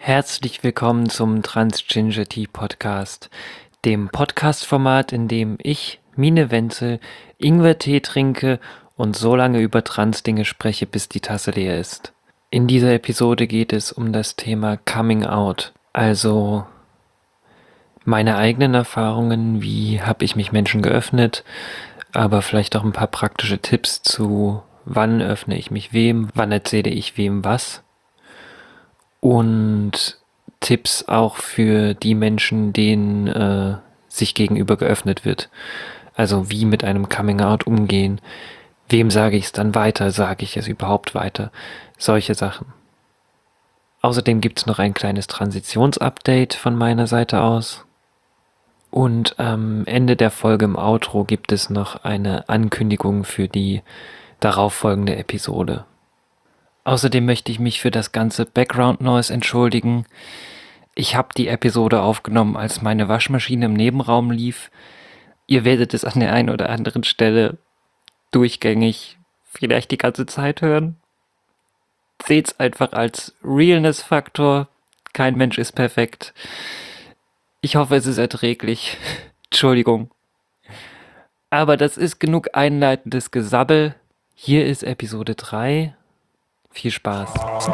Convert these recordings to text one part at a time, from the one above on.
Herzlich willkommen zum Trans-Ginger Tea Podcast, dem Podcast-Format, in dem ich, Mine Wenzel, Ingwertee trinke und so lange über Trans-Dinge spreche, bis die Tasse leer ist. In dieser Episode geht es um das Thema Coming Out, also meine eigenen Erfahrungen, wie habe ich mich Menschen geöffnet, aber vielleicht auch ein paar praktische Tipps zu, wann öffne ich mich wem, wann erzähle ich wem was. Und Tipps auch für die Menschen, denen sich gegenüber geöffnet wird. Also wie mit einem Coming-out umgehen. Wem sage ich es dann weiter? Sage ich es überhaupt weiter? Solche Sachen. Außerdem gibt es noch ein kleines Transitionsupdate von meiner Seite aus. Und am Ende der Folge im Outro gibt es noch eine Ankündigung für die darauffolgende Episode. Außerdem möchte ich mich für das ganze Background Noise entschuldigen. Ich habe die Episode aufgenommen, als meine Waschmaschine im Nebenraum lief. Ihr werdet es an der einen oder anderen Stelle durchgängig vielleicht die ganze Zeit hören. Seht's einfach als Realness-Faktor. Kein Mensch ist perfekt. Ich hoffe, es ist erträglich. Entschuldigung. Aber das ist genug einleitendes Gesabbel. Hier ist Episode 3. Viel Spaß.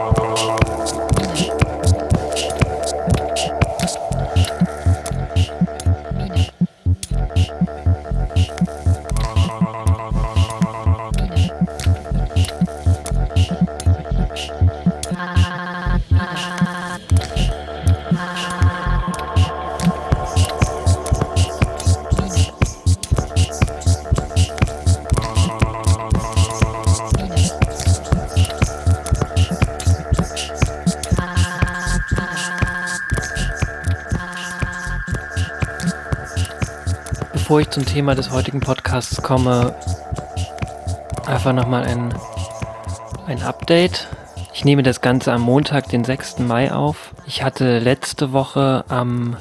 Bevor ich zum Thema des heutigen Podcasts komme, einfach nochmal ein Update. Ich nehme das Ganze am Montag, den 6. Mai auf. Ich hatte letzte Woche am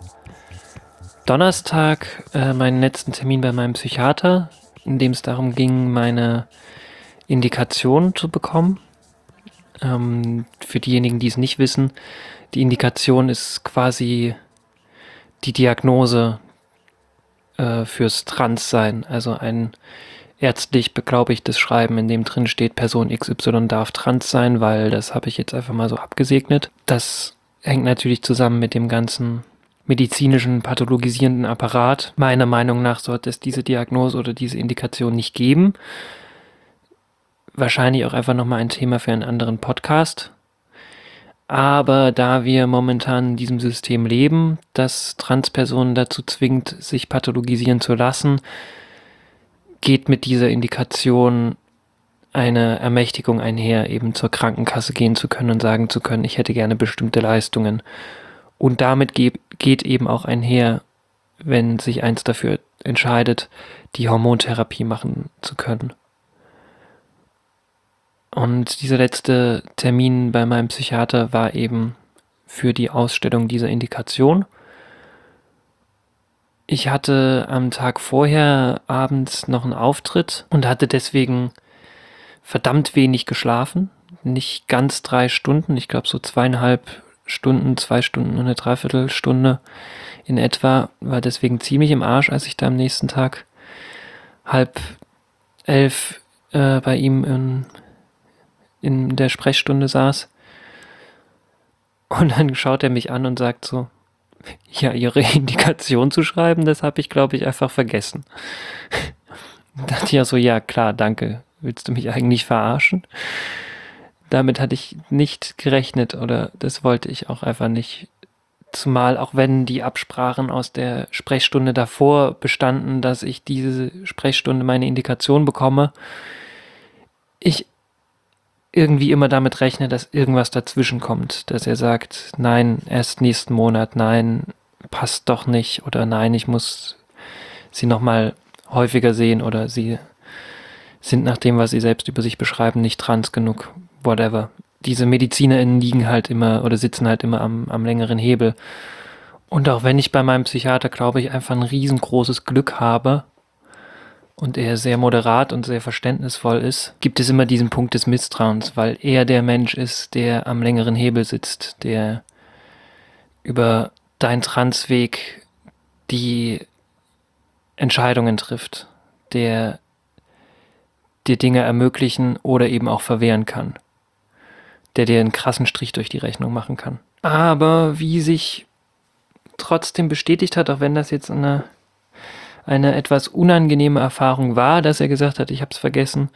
Donnerstag meinen letzten Termin bei meinem Psychiater, in dem es darum ging, meine Indikation zu bekommen. Für diejenigen, die es nicht wissen, die Indikation ist quasi die Diagnose fürs Transsein, also ein ärztlich beglaubigtes Schreiben, in dem drin steht, Person XY darf trans sein, weil das habe ich jetzt einfach mal so abgesegnet. Das hängt natürlich zusammen mit dem ganzen medizinischen, pathologisierenden Apparat. Meiner Meinung nach sollte es diese Diagnose oder diese Indikation nicht geben. Wahrscheinlich auch einfach nochmal ein Thema für einen anderen Podcast. Aber da wir momentan in diesem System leben, das Transpersonen dazu zwingt, sich pathologisieren zu lassen, geht mit dieser Indikation eine Ermächtigung einher, eben zur Krankenkasse gehen zu können und sagen zu können, ich hätte gerne bestimmte Leistungen. Und damit geht eben auch einher, wenn sich eins dafür entscheidet, die Hormontherapie machen zu können. Und dieser letzte Termin bei meinem Psychiater war eben für die Ausstellung dieser Indikation. Ich hatte am Tag vorher abends noch einen Auftritt und hatte deswegen verdammt wenig geschlafen. Nicht ganz 3 Stunden, ich glaube so 2,5 Stunden, 2 Stunden und eine Dreiviertelstunde in etwa. War deswegen ziemlich im Arsch, als ich da am nächsten Tag 10:30 bei ihm in der Sprechstunde saß. Und dann schaut er mich an und sagt so, ja, Ihre Indikation zu schreiben, das habe ich, glaube ich, einfach vergessen. Da dachte ich ja so, ja klar, danke. Willst du mich eigentlich verarschen? Damit hatte ich nicht gerechnet oder das wollte ich auch einfach nicht. Zumal auch wenn die Absprachen aus der Sprechstunde davor bestanden, dass ich diese Sprechstunde meine Indikation bekomme, ich irgendwie immer damit rechne, dass irgendwas dazwischen kommt, dass er sagt, nein, erst nächsten Monat, nein, passt doch nicht oder nein, ich muss sie nochmal häufiger sehen oder sie sind nach dem, was sie selbst über sich beschreiben, nicht trans genug, whatever. Diese MedizinerInnen liegen halt immer oder sitzen halt immer am längeren Hebel. Und auch wenn ich bei meinem Psychiater, glaube ich, einfach ein riesengroßes Glück habe, und er sehr moderat und sehr verständnisvoll ist, gibt es immer diesen Punkt des Misstrauens, weil er der Mensch ist, der am längeren Hebel sitzt, der über deinen Transweg die Entscheidungen trifft, der dir Dinge ermöglichen oder eben auch verwehren kann, der dir einen krassen Strich durch die Rechnung machen kann. Aber wie sich trotzdem bestätigt hat, auch wenn das jetzt eine etwas unangenehme Erfahrung war, dass er gesagt hat, ich habe es vergessen,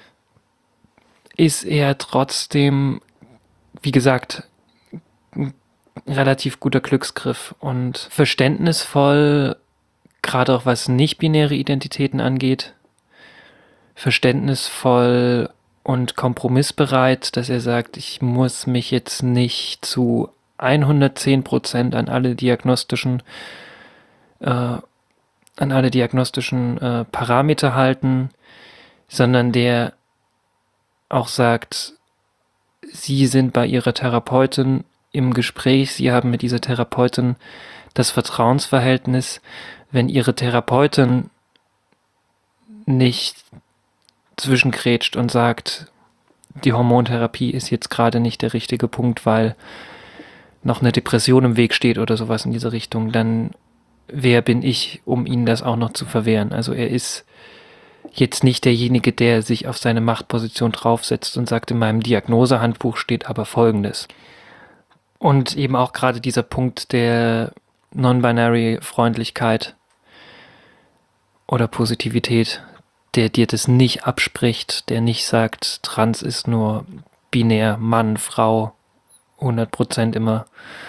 ist er trotzdem, wie gesagt, ein relativ guter Glücksgriff und verständnisvoll, gerade auch was nicht-binäre Identitäten angeht, verständnisvoll und kompromissbereit, dass er sagt, ich muss mich jetzt nicht zu 110% an alle diagnostischen Parameter halten, sondern der auch sagt, Sie sind bei Ihrer Therapeutin im Gespräch, Sie haben mit dieser Therapeutin das Vertrauensverhältnis. Wenn Ihre Therapeutin nicht zwischengrätscht und sagt, die Hormontherapie ist jetzt gerade nicht der richtige Punkt, weil noch eine Depression im Weg steht oder sowas in diese Richtung, dann wer bin ich, um Ihnen das auch noch zu verwehren? Also er ist jetzt nicht derjenige, der sich auf seine Machtposition draufsetzt und sagt, in meinem Diagnosehandbuch steht aber Folgendes. Und eben auch gerade dieser Punkt der Non-Binary-Freundlichkeit oder Positivität, der dir das nicht abspricht, der nicht sagt, Trans ist nur binär, Mann, Frau, 100% immer.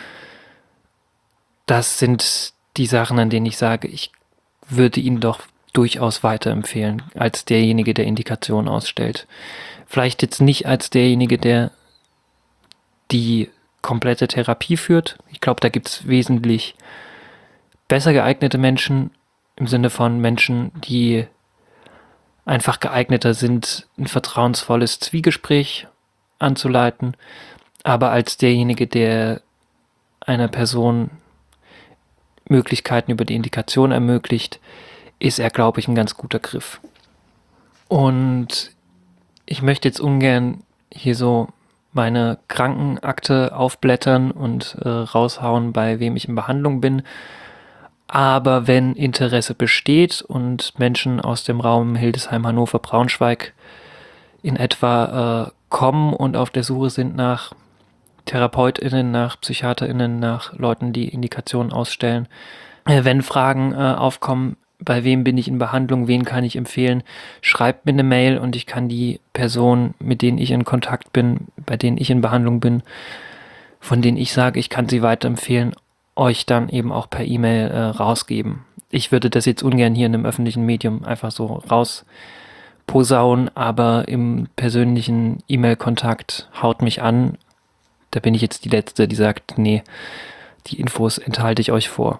Das sind die Sachen, an denen ich sage, ich würde ihn doch durchaus weiterempfehlen, als derjenige, der Indikationen ausstellt. Vielleicht jetzt nicht als derjenige, der die komplette Therapie führt. Ich glaube, da gibt es wesentlich besser geeignete Menschen, im Sinne von Menschen, die einfach geeigneter sind, ein vertrauensvolles Zwiegespräch anzuleiten, aber als derjenige, der einer Person Möglichkeiten über die Indikation ermöglicht, ist er, glaube ich, ein ganz guter Griff. Und ich möchte jetzt ungern hier so meine Krankenakte aufblättern und raushauen, bei wem ich in Behandlung bin. Aber wenn Interesse besteht und Menschen aus dem Raum Hildesheim, Hannover, Braunschweig in etwa kommen und auf der Suche sind nach TherapeutInnen, nach PsychiaterInnen, nach Leuten, die Indikationen ausstellen, wenn Fragen aufkommen, bei wem bin ich in Behandlung, wen kann ich empfehlen, schreibt mir eine Mail und ich kann die Personen, mit denen ich in Kontakt bin, bei denen ich in Behandlung bin, von denen ich sage, ich kann sie weiterempfehlen, euch dann eben auch per E-Mail rausgeben. Ich würde das jetzt ungern hier in einem öffentlichen Medium einfach so rausposaunen, aber im persönlichen E-Mail-Kontakt haut mich an. Da bin ich jetzt die Letzte, die sagt, nee, die Infos enthalte ich euch vor.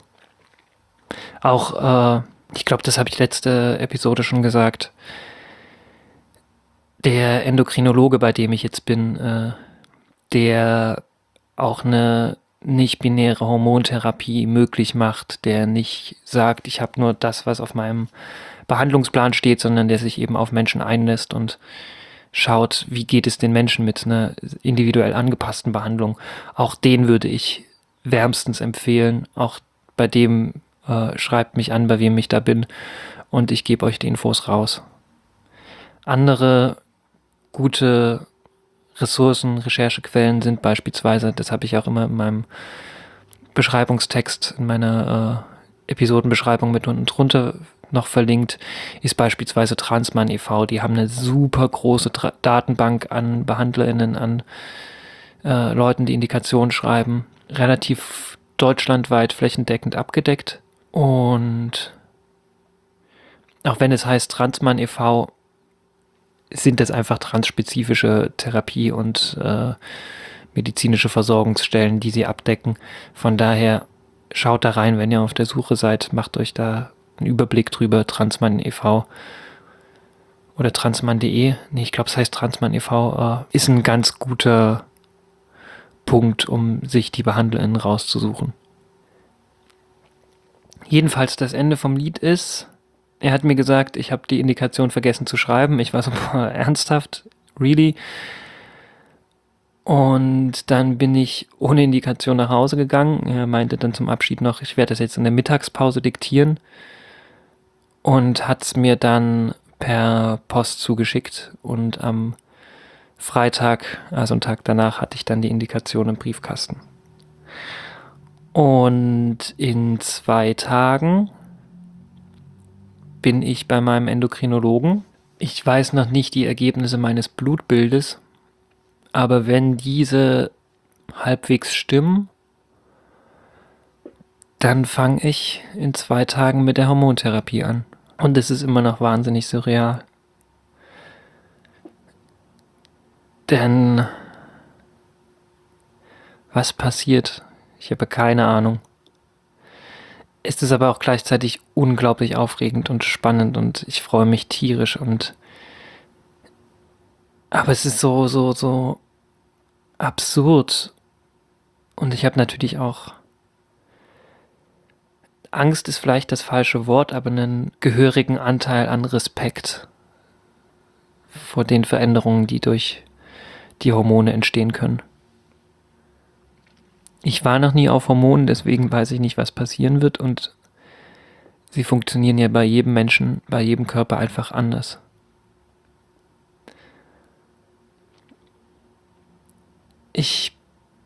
Auch, ich glaube, das habe ich letzte Episode schon gesagt, der Endokrinologe, bei dem ich jetzt bin, der auch eine nicht-binäre Hormontherapie möglich macht, der nicht sagt, ich habe nur das, was auf meinem Behandlungsplan steht, sondern der sich eben auf Menschen einlässt und schaut, wie geht es den Menschen mit einer individuell angepassten Behandlung. Auch den würde ich wärmstens empfehlen. Auch bei dem schreibt mich an, bei wem ich da bin und ich gebe euch die Infos raus. Andere gute Ressourcen, Recherchequellen sind beispielsweise, das habe ich auch immer in meinem Beschreibungstext, in meiner Episodenbeschreibung mit unten drunter noch verlinkt, ist beispielsweise Transmann e.V. Die haben eine super große Datenbank an BehandlerInnen, an Leuten, die Indikationen schreiben, relativ deutschlandweit flächendeckend abgedeckt. Und auch wenn es heißt Transmann e.V., sind das einfach transspezifische Therapie- und medizinische Versorgungsstellen, die sie abdecken. Von daher schaut da rein, wenn ihr auf der Suche seid, macht euch da einen Überblick drüber. Transmann e.V. oder transmann.de, nee, ich glaube, es heißt Transmann e.V., ist ein ganz guter Punkt, um sich die BehandlerInnen rauszusuchen. Jedenfalls das Ende vom Lied ist, er hat mir gesagt, ich habe die Indikation vergessen zu schreiben. Ich war so, ernsthaft? Really? Und dann bin ich ohne Indikation nach Hause gegangen. Er meinte dann zum Abschied noch, ich werde das jetzt in der Mittagspause diktieren und hat es mir dann per Post zugeschickt. Und am Freitag, also einen Tag danach, hatte ich dann die Indikation im Briefkasten. Und in 2 Tagen bin ich bei meinem Endokrinologen. Ich weiß noch nicht die Ergebnisse meines Blutbildes, aber wenn diese halbwegs stimmen, dann fange ich in 2 Tagen mit der Hormontherapie an. Und es ist immer noch wahnsinnig surreal. Denn was passiert? Ich habe keine Ahnung. Es ist aber auch gleichzeitig unglaublich aufregend und spannend und ich freue mich tierisch aber es ist so absurd. Und ich habe natürlich auch Angst ist vielleicht das falsche Wort, aber einen gehörigen Anteil an Respekt vor den Veränderungen, die durch die Hormone entstehen können. Ich war noch nie auf Hormonen, deswegen weiß ich nicht, was passieren wird und sie funktionieren ja bei jedem Menschen, bei jedem Körper einfach anders. Ich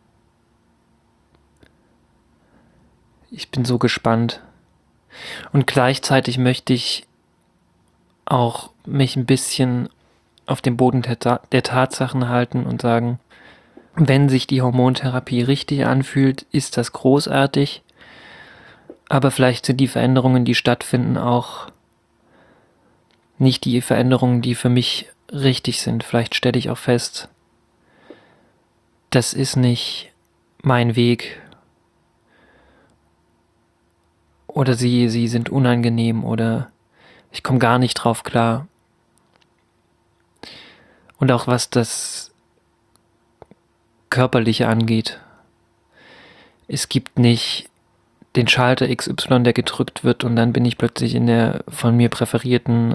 bin so gespannt. Und gleichzeitig möchte ich auch mich ein bisschen auf dem Boden der Tatsachen halten und sagen, wenn sich die Hormontherapie richtig anfühlt, ist das großartig. Aber vielleicht sind die Veränderungen, die stattfinden, auch nicht die Veränderungen, die für mich richtig sind. Vielleicht stelle ich auch fest, das ist nicht mein Weg. Oder sie sind unangenehm oder ich komme gar nicht drauf klar. Und auch was das Körperliche angeht. Es gibt nicht den Schalter XY, der gedrückt wird und dann bin ich plötzlich in dem von mir präferierten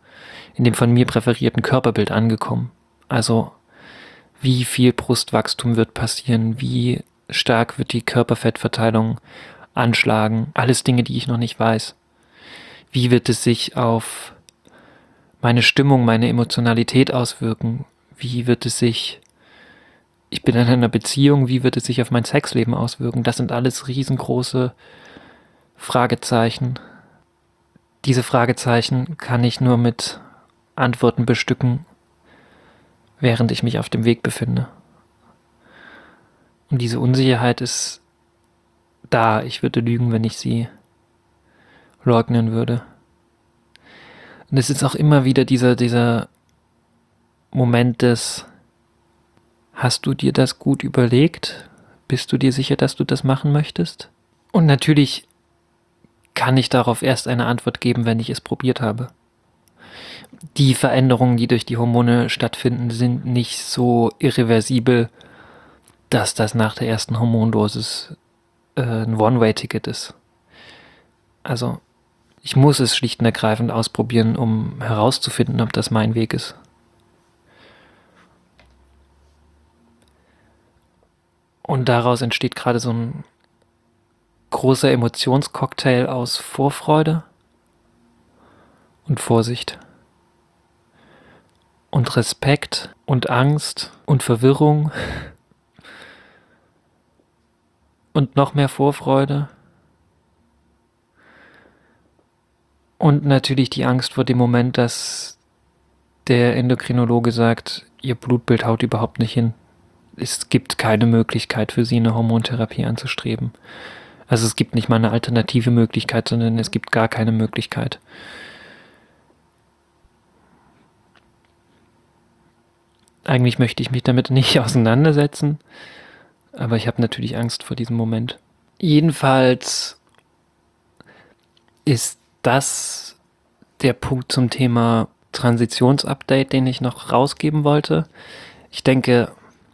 Körperbild angekommen. Also wie viel Brustwachstum wird passieren, wie stark wird die Körperfettverteilung anschlagen, alles Dinge, die ich noch nicht weiß. Wie wird es sich auf meine Stimmung, meine Emotionalität auswirken? Wie wird es sich, ich bin in einer Beziehung, wie wird es sich auf mein Sexleben auswirken? Das sind alles riesengroße Fragezeichen. Diese Fragezeichen kann ich nur mit Antworten bestücken, während ich mich auf dem Weg befinde. Und diese Unsicherheit ist da. Ich würde lügen, wenn ich sie leugnen würde. Und es ist auch immer wieder dieser Moment des, hast du dir das gut überlegt? Bist du dir sicher, dass du das machen möchtest? Und natürlich kann ich darauf erst eine Antwort geben, wenn ich es probiert habe. Die Veränderungen, die durch die Hormone stattfinden, sind nicht so irreversibel, dass das nach der ersten Hormondosis ein One-Way-Ticket ist. Also ich muss es schlicht und ergreifend ausprobieren, um herauszufinden, ob das mein Weg ist. Und daraus entsteht gerade so ein großer Emotionscocktail aus Vorfreude und Vorsicht und Respekt und Angst und Verwirrung und noch mehr Vorfreude und natürlich die Angst vor dem Moment, dass der Endokrinologe sagt, ihr Blutbild haut überhaupt nicht hin. Es gibt keine Möglichkeit für sie, eine Hormontherapie anzustreben. Also es gibt nicht mal eine alternative Möglichkeit, sondern es gibt gar keine Möglichkeit. Eigentlich möchte ich mich damit nicht auseinandersetzen, aber ich habe natürlich Angst vor diesem Moment. Jedenfalls ist das der Punkt zum Thema Transitionsupdate, den ich noch rausgeben wollte. Ich denke,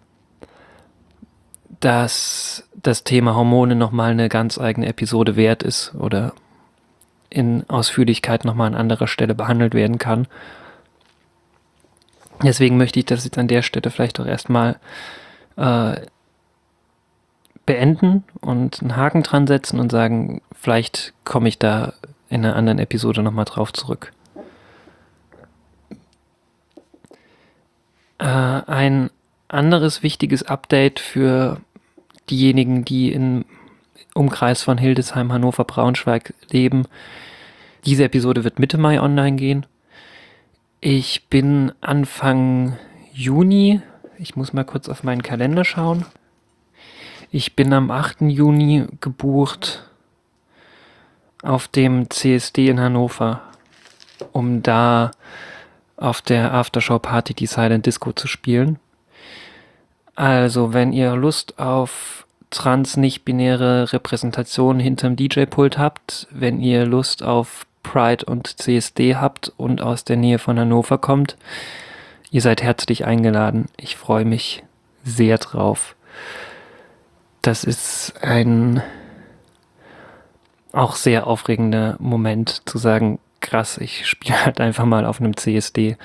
dass das Thema Hormone nochmal eine ganz eigene Episode wert ist oder in Ausführlichkeit nochmal an anderer Stelle behandelt werden kann. Deswegen möchte ich das jetzt an der Stelle vielleicht auch erstmal beenden und einen Haken dran setzen und sagen, vielleicht komme ich da in einer anderen Episode nochmal drauf zurück. Ein anderes wichtiges Update für diejenigen, die im Umkreis von Hildesheim, Hannover, Braunschweig leben. Diese Episode wird Mitte Mai online gehen. Ich bin Anfang Juni, ich muss mal kurz auf meinen Kalender schauen. Ich bin am 8. Juni gebucht auf dem CSD in Hannover, um da auf der Aftershow-Party die Silent Disco zu spielen. Also, wenn ihr Lust auf trans-nicht-binäre Repräsentation hinterm DJ-Pult habt, wenn ihr Lust auf Pride und CSD habt und aus der Nähe von Hannover kommt, ihr seid herzlich eingeladen. Ich freue mich sehr drauf. Das ist ein auch sehr aufregender Moment zu sagen, krass, ich spiele halt einfach mal auf einem CSD.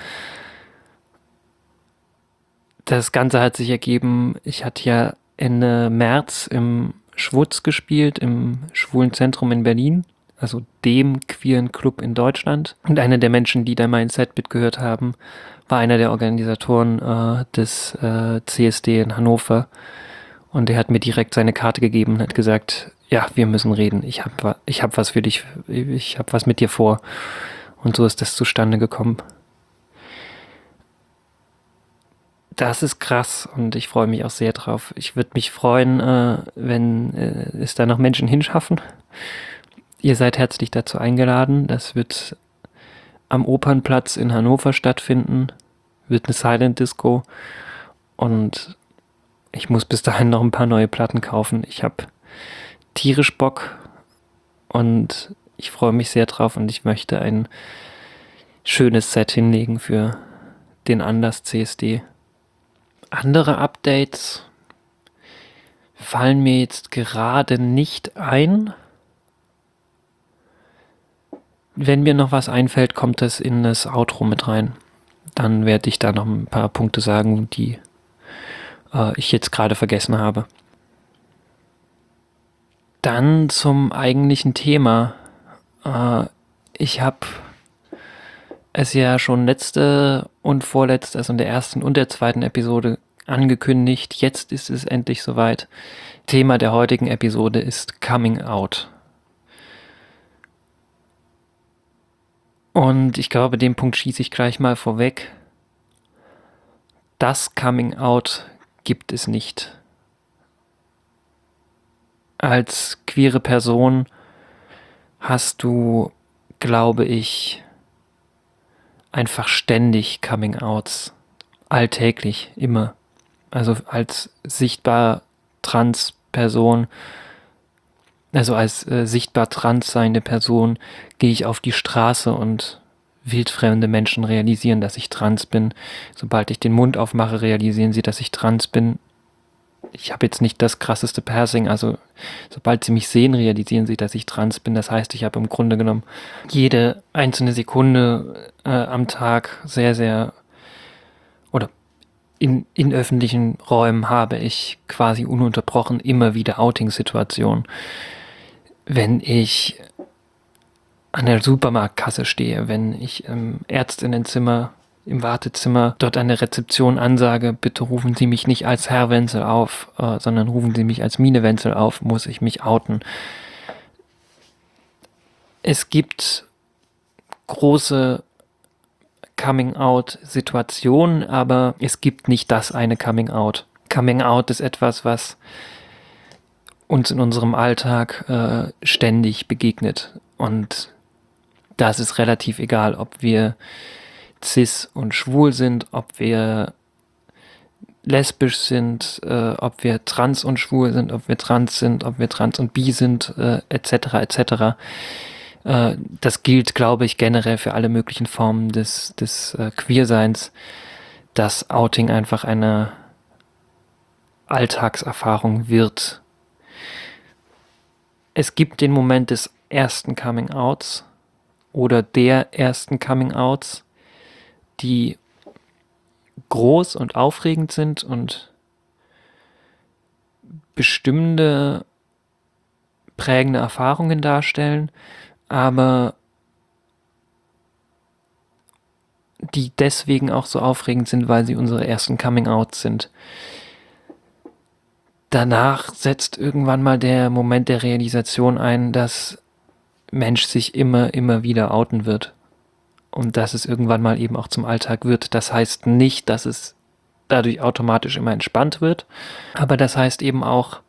Das Ganze hat sich ergeben, ich hatte ja Ende März im Schwutz gespielt, im Schwulen Zentrum in Berlin, also dem queeren Club in Deutschland. Und einer der Menschen, die da mein Set mitgehört haben, war einer der Organisatoren des CSD in Hannover. Und er hat mir direkt seine Karte gegeben und hat gesagt, ja, wir müssen reden, ich hab was für dich, ich hab was mit dir vor. Und so ist das zustande gekommen. Das ist krass und ich freue mich auch sehr drauf. Ich würde mich freuen, wenn es da noch Menschen hinschaffen. Ihr seid herzlich dazu eingeladen. Das wird am Opernplatz in Hannover stattfinden. Wird eine Silent Disco. Und ich muss bis dahin noch ein paar neue Platten kaufen. Ich habe tierisch Bock und ich freue mich sehr drauf und ich möchte ein schönes Set hinlegen für den Anlass CSD. Andere Updates fallen mir jetzt gerade nicht ein. Wenn mir noch was einfällt, kommt das in das Outro mit rein. Dann werde ich da noch ein paar Punkte sagen, die ich jetzt gerade vergessen habe. Dann zum eigentlichen Thema. Ich habe es ja schon letzte und vorletzte, also in der ersten und der zweiten Episode angekündigt. Jetzt ist es endlich soweit. Thema der heutigen Episode ist Coming Out. Und ich glaube, den Punkt schieße ich gleich mal vorweg. Das Coming Out gibt es nicht. Als queere Person hast du, glaube ich, einfach ständig Coming Outs. Alltäglich, immer. Also als sichtbar trans Person, also als sichtbar trans seiende Person, gehe ich auf die Straße und wildfremde Menschen realisieren, dass ich trans bin. Sobald ich den Mund aufmache, realisieren sie, dass ich trans bin. Ich habe jetzt nicht das krasseste Passing, also sobald sie mich sehen, realisieren sie, dass ich trans bin. Das heißt, ich habe im Grunde genommen jede einzelne Sekunde am Tag sehr, sehr, oder in öffentlichen Räumen habe ich quasi ununterbrochen immer wieder Outing-Situationen. Wenn ich an der Supermarktkasse stehe, wenn ich im Ärztinnenzimmer, im Wartezimmer dort an der Rezeption ansage, bitte rufen Sie mich nicht als Herr Wenzel auf, sondern rufen Sie mich als Mine Wenzel auf, muss ich mich outen. Es gibt große Coming-out-Situationen, aber es gibt nicht das eine Coming-out. Coming-out ist etwas, was uns in unserem Alltag ständig begegnet. Und da ist es relativ egal, ob wir cis und schwul sind, ob wir lesbisch sind, ob wir trans und schwul sind, ob wir trans sind, ob wir trans und bi sind, etc. etc. Das gilt, glaube ich, generell für alle möglichen Formen des Queerseins, dass Outing einfach eine Alltagserfahrung wird. Es gibt den Moment des ersten Coming-outs oder der ersten Coming-outs, die groß und aufregend sind und bestimmte prägende Erfahrungen darstellen, aber die deswegen auch so aufregend sind, weil sie unsere ersten Coming-Outs sind. Danach setzt irgendwann mal der Moment der Realisation ein, dass Mensch sich immer wieder outen wird. Und dass es irgendwann mal eben auch zum Alltag wird. Das heißt nicht, dass es dadurch automatisch immer entspannt wird, aber das heißt eben auch,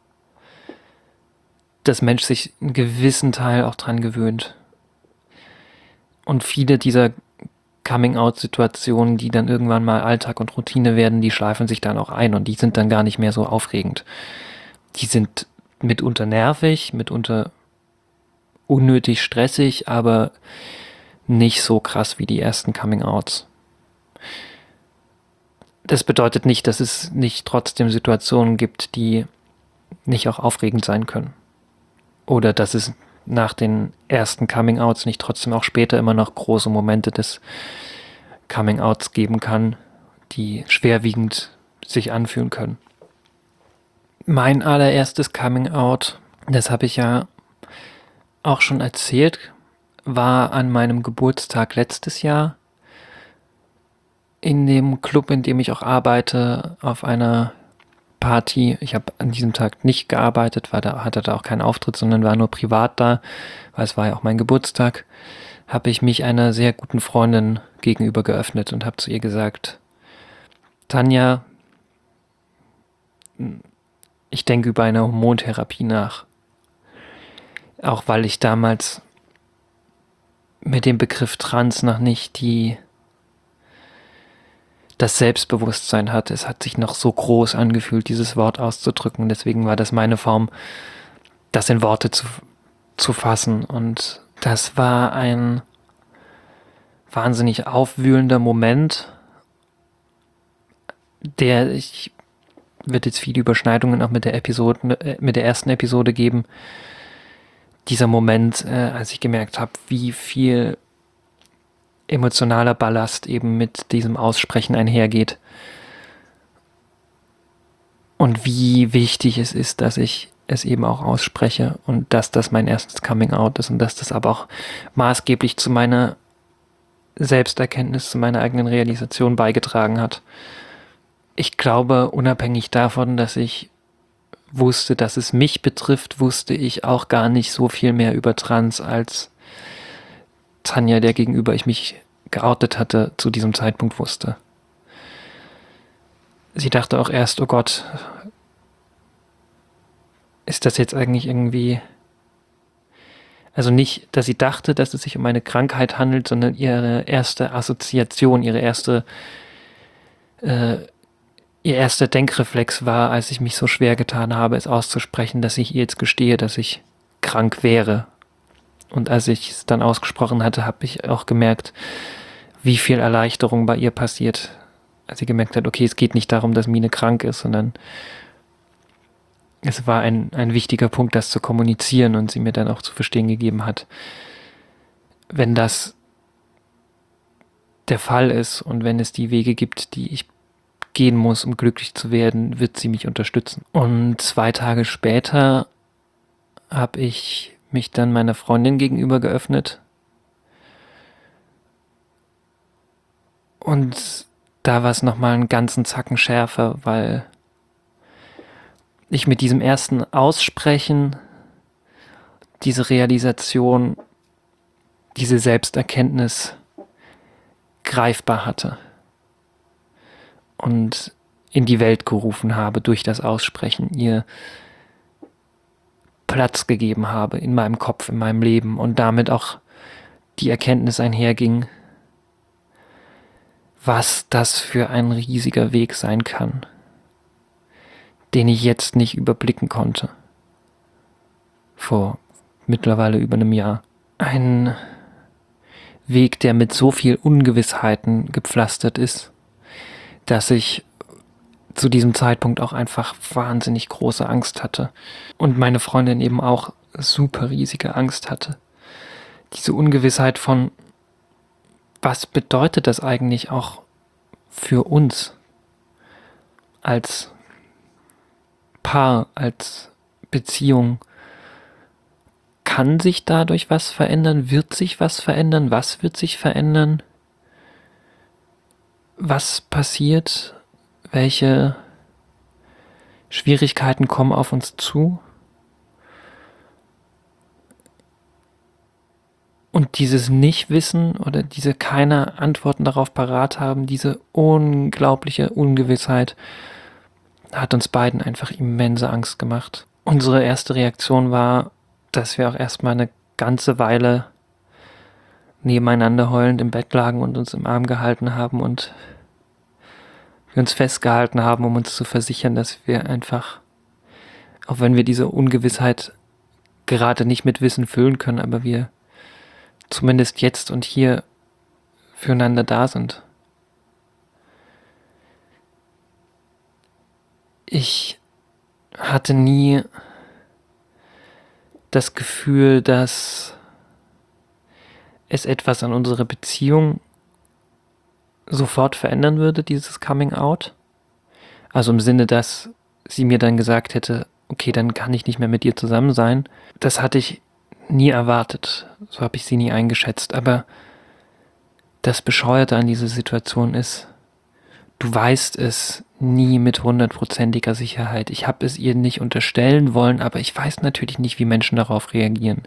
dass Mensch sich einen gewissen Teil auch dran gewöhnt. Und viele dieser Coming-out-Situationen, die dann irgendwann mal Alltag und Routine werden, die schleifen sich dann auch ein und die sind dann gar nicht mehr so aufregend. Die sind mitunter nervig, mitunter unnötig stressig, aber nicht so krass wie die ersten Coming-outs. Das bedeutet nicht, dass es nicht trotzdem Situationen gibt, die nicht auch aufregend sein können. Oder dass es nach den ersten Coming-outs nicht trotzdem auch später immer noch große Momente des Coming-outs geben kann, die schwerwiegend sich anfühlen können. Mein allererstes Coming-out, das habe ich ja auch schon erzählt, war an meinem Geburtstag letztes Jahr in dem Club, in dem ich auch arbeite, auf einer Party. Ich habe an diesem Tag nicht gearbeitet, hatte da auch keinen Auftritt, sondern war nur privat da, weil es war ja auch mein Geburtstag, habe ich mich einer sehr guten Freundin gegenüber geöffnet und habe zu ihr gesagt, Tanja, ich denke über eine Hormontherapie nach. Auch weil ich damals mit dem Begriff Trans noch nicht das Selbstbewusstsein hatte. Es hat sich noch so groß angefühlt, dieses Wort auszudrücken. Deswegen war das meine Form, das in Worte zu fassen. Und das war ein wahnsinnig aufwühlender Moment, ich wird jetzt viele Überschneidungen auch mit der ersten Episode geben. Dieser Moment, als ich gemerkt habe, wie viel emotionaler Ballast eben mit diesem Aussprechen einhergeht. Und wie wichtig es ist, dass ich es eben auch ausspreche und dass das mein erstes Coming-out ist und dass das aber auch maßgeblich zu meiner Selbsterkenntnis, zu meiner eigenen Realisation beigetragen hat. Ich glaube, unabhängig davon, dass ich wusste, dass es mich betrifft, wusste ich auch gar nicht so viel mehr über Trans als Tanja, der gegenüber ich mich geoutet hatte, zu diesem Zeitpunkt wusste. Sie dachte auch erst, oh Gott, ist das jetzt eigentlich irgendwie... Also nicht, dass sie dachte, dass es sich um eine Krankheit handelt, sondern ihre erste Assoziation, ihr erster Denkreflex war, als ich mich so schwer getan habe, es auszusprechen, dass ich ihr jetzt gestehe, dass ich krank wäre. Und als ich es dann ausgesprochen hatte, habe ich auch gemerkt, wie viel Erleichterung bei ihr passiert. Als sie gemerkt hat, okay, es geht nicht darum, dass Mine krank ist, sondern es war ein wichtiger Punkt, das zu kommunizieren und sie mir dann auch zu verstehen gegeben hat, wenn das der Fall ist und wenn es die Wege gibt, die ich gehen muss, um glücklich zu werden, wird sie mich unterstützen. Und 2 Tage später habe ich mich dann meiner Freundin gegenüber geöffnet. Und da war es nochmal einen ganzen Zacken schärfer, weil ich mit diesem ersten Aussprechen diese Realisation, diese Selbsterkenntnis greifbar hatte und in die Welt gerufen habe durch das Aussprechen, ihr Platz gegeben habe in meinem Kopf, in meinem Leben und damit auch die Erkenntnis einherging, was das für ein riesiger Weg sein kann, den ich jetzt nicht überblicken konnte. Vor mittlerweile über einem Jahr. Ein Weg, der mit so viel Ungewissheiten gepflastert ist, dass ich zu diesem Zeitpunkt auch einfach wahnsinnig große Angst hatte. Und meine Freundin eben auch super riesige Angst hatte. Diese Ungewissheit von, was bedeutet das eigentlich auch für uns als Paar, als Beziehung, kann sich dadurch was verändern? Wird sich was verändern? Was wird sich verändern? Was passiert? Welche Schwierigkeiten kommen auf uns zu? Und dieses Nichtwissen oder diese keine Antworten darauf parat haben, diese unglaubliche Ungewissheit hat uns beiden einfach immense Angst gemacht. Unsere erste Reaktion war, dass wir auch erstmal eine ganze Weile nebeneinander heulend im Bett lagen und uns im Arm gehalten haben und wir uns festgehalten haben, um uns zu versichern, dass wir einfach, auch wenn wir diese Ungewissheit gerade nicht mit Wissen füllen können, aber wir zumindest jetzt und hier füreinander da sind. Ich hatte nie das Gefühl, dass es etwas an unserer Beziehung sofort verändern würde, dieses Coming Out. Also im Sinne, dass sie mir dann gesagt hätte, okay, dann kann ich nicht mehr mit dir zusammen sein. Das hatte ich nie erwartet. So habe ich sie nie eingeschätzt. Aber das Bescheuerte an dieser Situation ist, du weißt es nie mit 100%iger Sicherheit. Ich habe es ihr nicht unterstellen wollen, aber ich weiß natürlich nicht, wie Menschen darauf reagieren.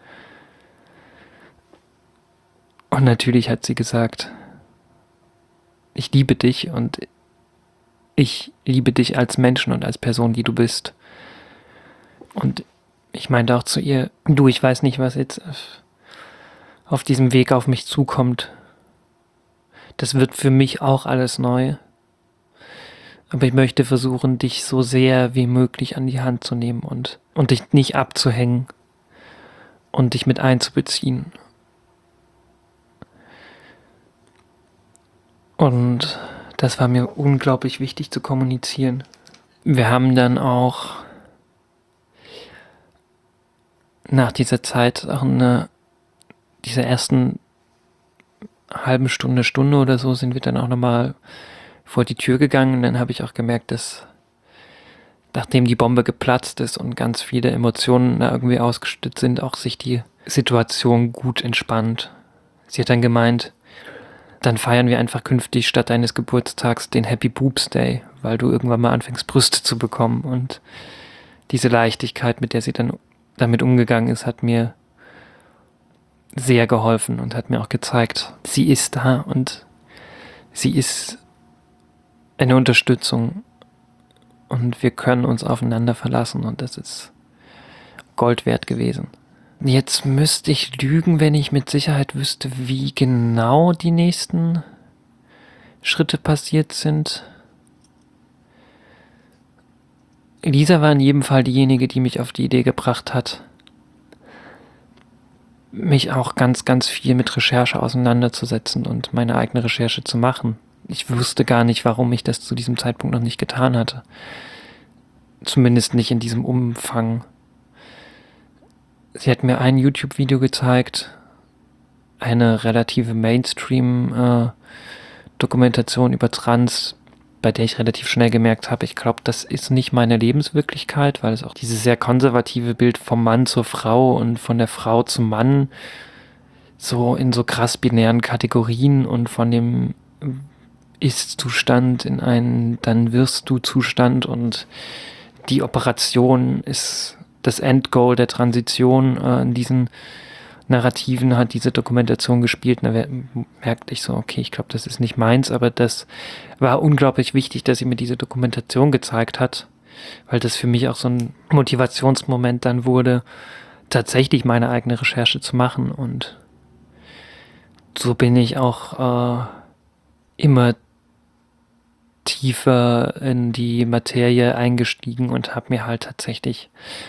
Und natürlich hat sie gesagt, ich liebe dich und ich liebe dich als Menschen und als Person, die du bist. Und ich meinte auch zu ihr, du, ich weiß nicht, was jetzt auf diesem Weg auf mich zukommt. Das wird für mich auch alles neu. Aber ich möchte versuchen, dich so sehr wie möglich an die Hand zu nehmen und dich nicht abzuhängen und dich mit einzubeziehen. Und das war mir unglaublich wichtig zu kommunizieren. Wir haben dann auch nach dieser Zeit auch dieser ersten halben Stunde oder so sind wir dann auch nochmal vor die Tür gegangen. Und dann habe ich auch gemerkt, dass nachdem die Bombe geplatzt ist und ganz viele Emotionen da irgendwie ausgestützt sind, auch sich die Situation gut entspannt. Sie hat dann gemeint, dann feiern wir einfach künftig statt deines Geburtstags den Happy Boobs Day, weil du irgendwann mal anfängst, Brüste zu bekommen. Und diese Leichtigkeit, mit der sie dann damit umgegangen ist, hat mir sehr geholfen und hat mir auch gezeigt, sie ist da und sie ist eine Unterstützung und wir können uns aufeinander verlassen und das ist Gold wert gewesen. Jetzt müsste ich lügen, wenn ich mit Sicherheit wüsste, wie genau die nächsten Schritte passiert sind. Lisa war in jedem Fall diejenige, die mich auf die Idee gebracht hat, mich auch ganz, ganz viel mit Recherche auseinanderzusetzen und meine eigene Recherche zu machen. Ich wusste gar nicht, warum ich das zu diesem Zeitpunkt noch nicht getan hatte. Zumindest nicht in diesem Umfang. Sie hat mir ein YouTube-Video gezeigt, eine relative Mainstream-Dokumentation über Trans, bei der ich relativ schnell gemerkt habe, ich glaube, das ist nicht meine Lebenswirklichkeit, weil es auch dieses sehr konservative Bild vom Mann zur Frau und von der Frau zum Mann so in so krass binären Kategorien und von dem Ist-Zustand in einen dann wirst du Zustand und die Operation ist das Endgoal der Transition. In diesen Narrativen hat diese Dokumentation gespielt. Da merkte ich so, okay, ich glaube, das ist nicht meins, aber das war unglaublich wichtig, dass sie mir diese Dokumentation gezeigt hat, weil das für mich auch so ein Motivationsmoment dann wurde, tatsächlich meine eigene Recherche zu machen. Und so bin ich auch immer tiefer in die Materie eingestiegen und habe mir halt tatsächlich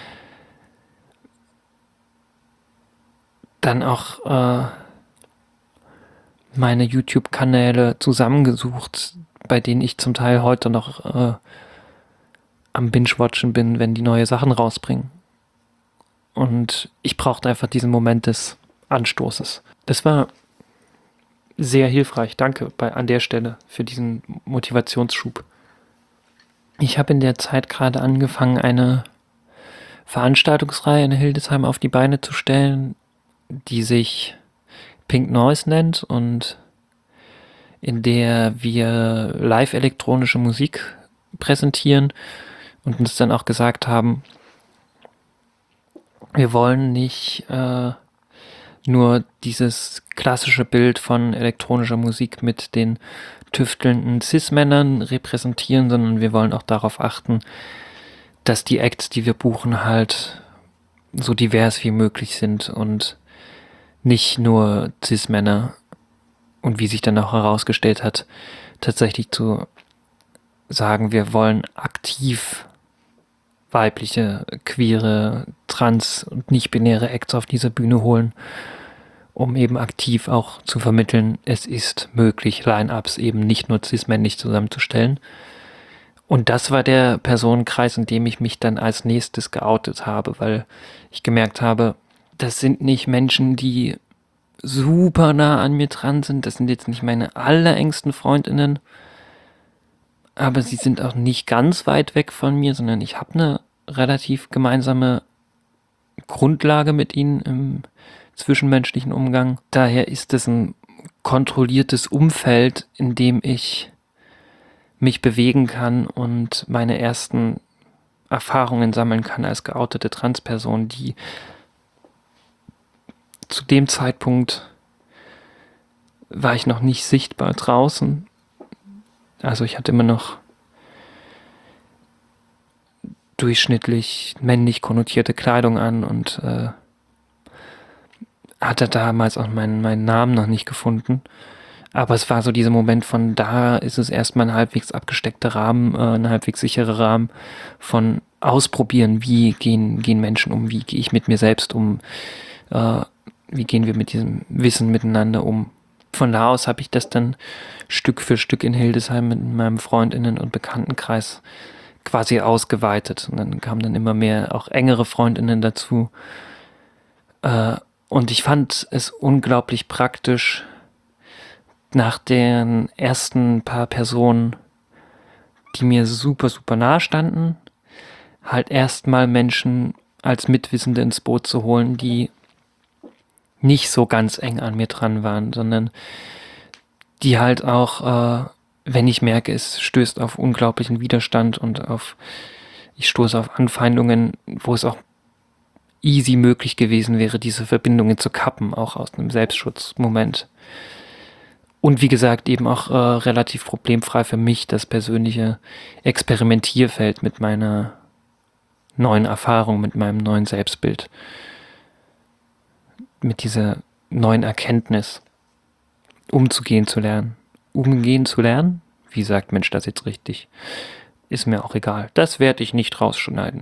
dann auch meine YouTube-Kanäle zusammengesucht, bei denen ich zum Teil heute noch am Binge-Watchen bin, wenn die neue Sachen rausbringen. Und ich brauchte einfach diesen Moment des Anstoßes. Das war sehr hilfreich. Danke an der Stelle für diesen Motivationsschub. Ich habe in der Zeit gerade angefangen, eine Veranstaltungsreihe in Hildesheim auf die Beine zu stellen, die sich Pink Noise nennt und in der wir live elektronische Musik präsentieren und uns dann auch gesagt haben, wir wollen nicht nur dieses klassische Bild von elektronischer Musik mit den tüftelnden Cis-Männern repräsentieren, sondern wir wollen auch darauf achten, dass die Acts, die wir buchen, halt so divers wie möglich sind und nicht nur Cis-Männer und wie sich dann auch herausgestellt hat, tatsächlich zu sagen, wir wollen aktiv weibliche, queere, trans- und nicht-binäre Acts auf diese Bühne holen, um eben aktiv auch zu vermitteln, es ist möglich, Line-Ups eben nicht nur cis-männlich zusammenzustellen. Und das war der Personenkreis, in dem ich mich dann als nächstes geoutet habe, weil ich gemerkt habe, das sind nicht Menschen, die super nah an mir dran sind. Das sind jetzt nicht meine allerengsten FreundInnen, aber sie sind auch nicht ganz weit weg von mir, sondern ich habe eine relativ gemeinsame Grundlage mit ihnen im zwischenmenschlichen Umgang. Daher ist es ein kontrolliertes Umfeld, in dem ich mich bewegen kann und meine ersten Erfahrungen sammeln kann als geoutete Transperson, die zu dem Zeitpunkt war ich noch nicht sichtbar draußen. Also ich hatte immer noch durchschnittlich männlich konnotierte Kleidung an und hatte damals auch meinen Namen noch nicht gefunden. Aber es war so dieser Moment von, da ist es erstmal ein halbwegs abgesteckter Rahmen, ein halbwegs sicherer Rahmen von ausprobieren, wie gehen Menschen um, wie gehe ich mit mir selbst um, wie gehen wir mit diesem Wissen miteinander um. Von da aus habe ich das dann Stück für Stück in Hildesheim mit meinem Freundinnen- und Bekanntenkreis quasi ausgeweitet. Und dann kamen dann immer mehr auch engere Freundinnen dazu. Und ich fand es unglaublich praktisch, nach den ersten paar Personen, die mir super, super nahe standen, halt erstmal Menschen als Mitwissende ins Boot zu holen, die nicht so ganz eng an mir dran waren, sondern die halt auch, wenn ich merke, es stößt auf unglaublichen Widerstand und ich stoße auf Anfeindungen, wo es auch easy möglich gewesen wäre, diese Verbindungen zu kappen, auch aus einem Selbstschutzmoment. Und wie gesagt, eben auch relativ problemfrei für mich das persönliche Experimentierfeld mit meiner neuen Erfahrung, mit meinem neuen Selbstbild, mit dieser neuen Erkenntnis umzugehen zu lernen. Umgehen zu lernen? Wie sagt Mensch das jetzt richtig? Ist mir auch egal. Das werde ich nicht rausschneiden.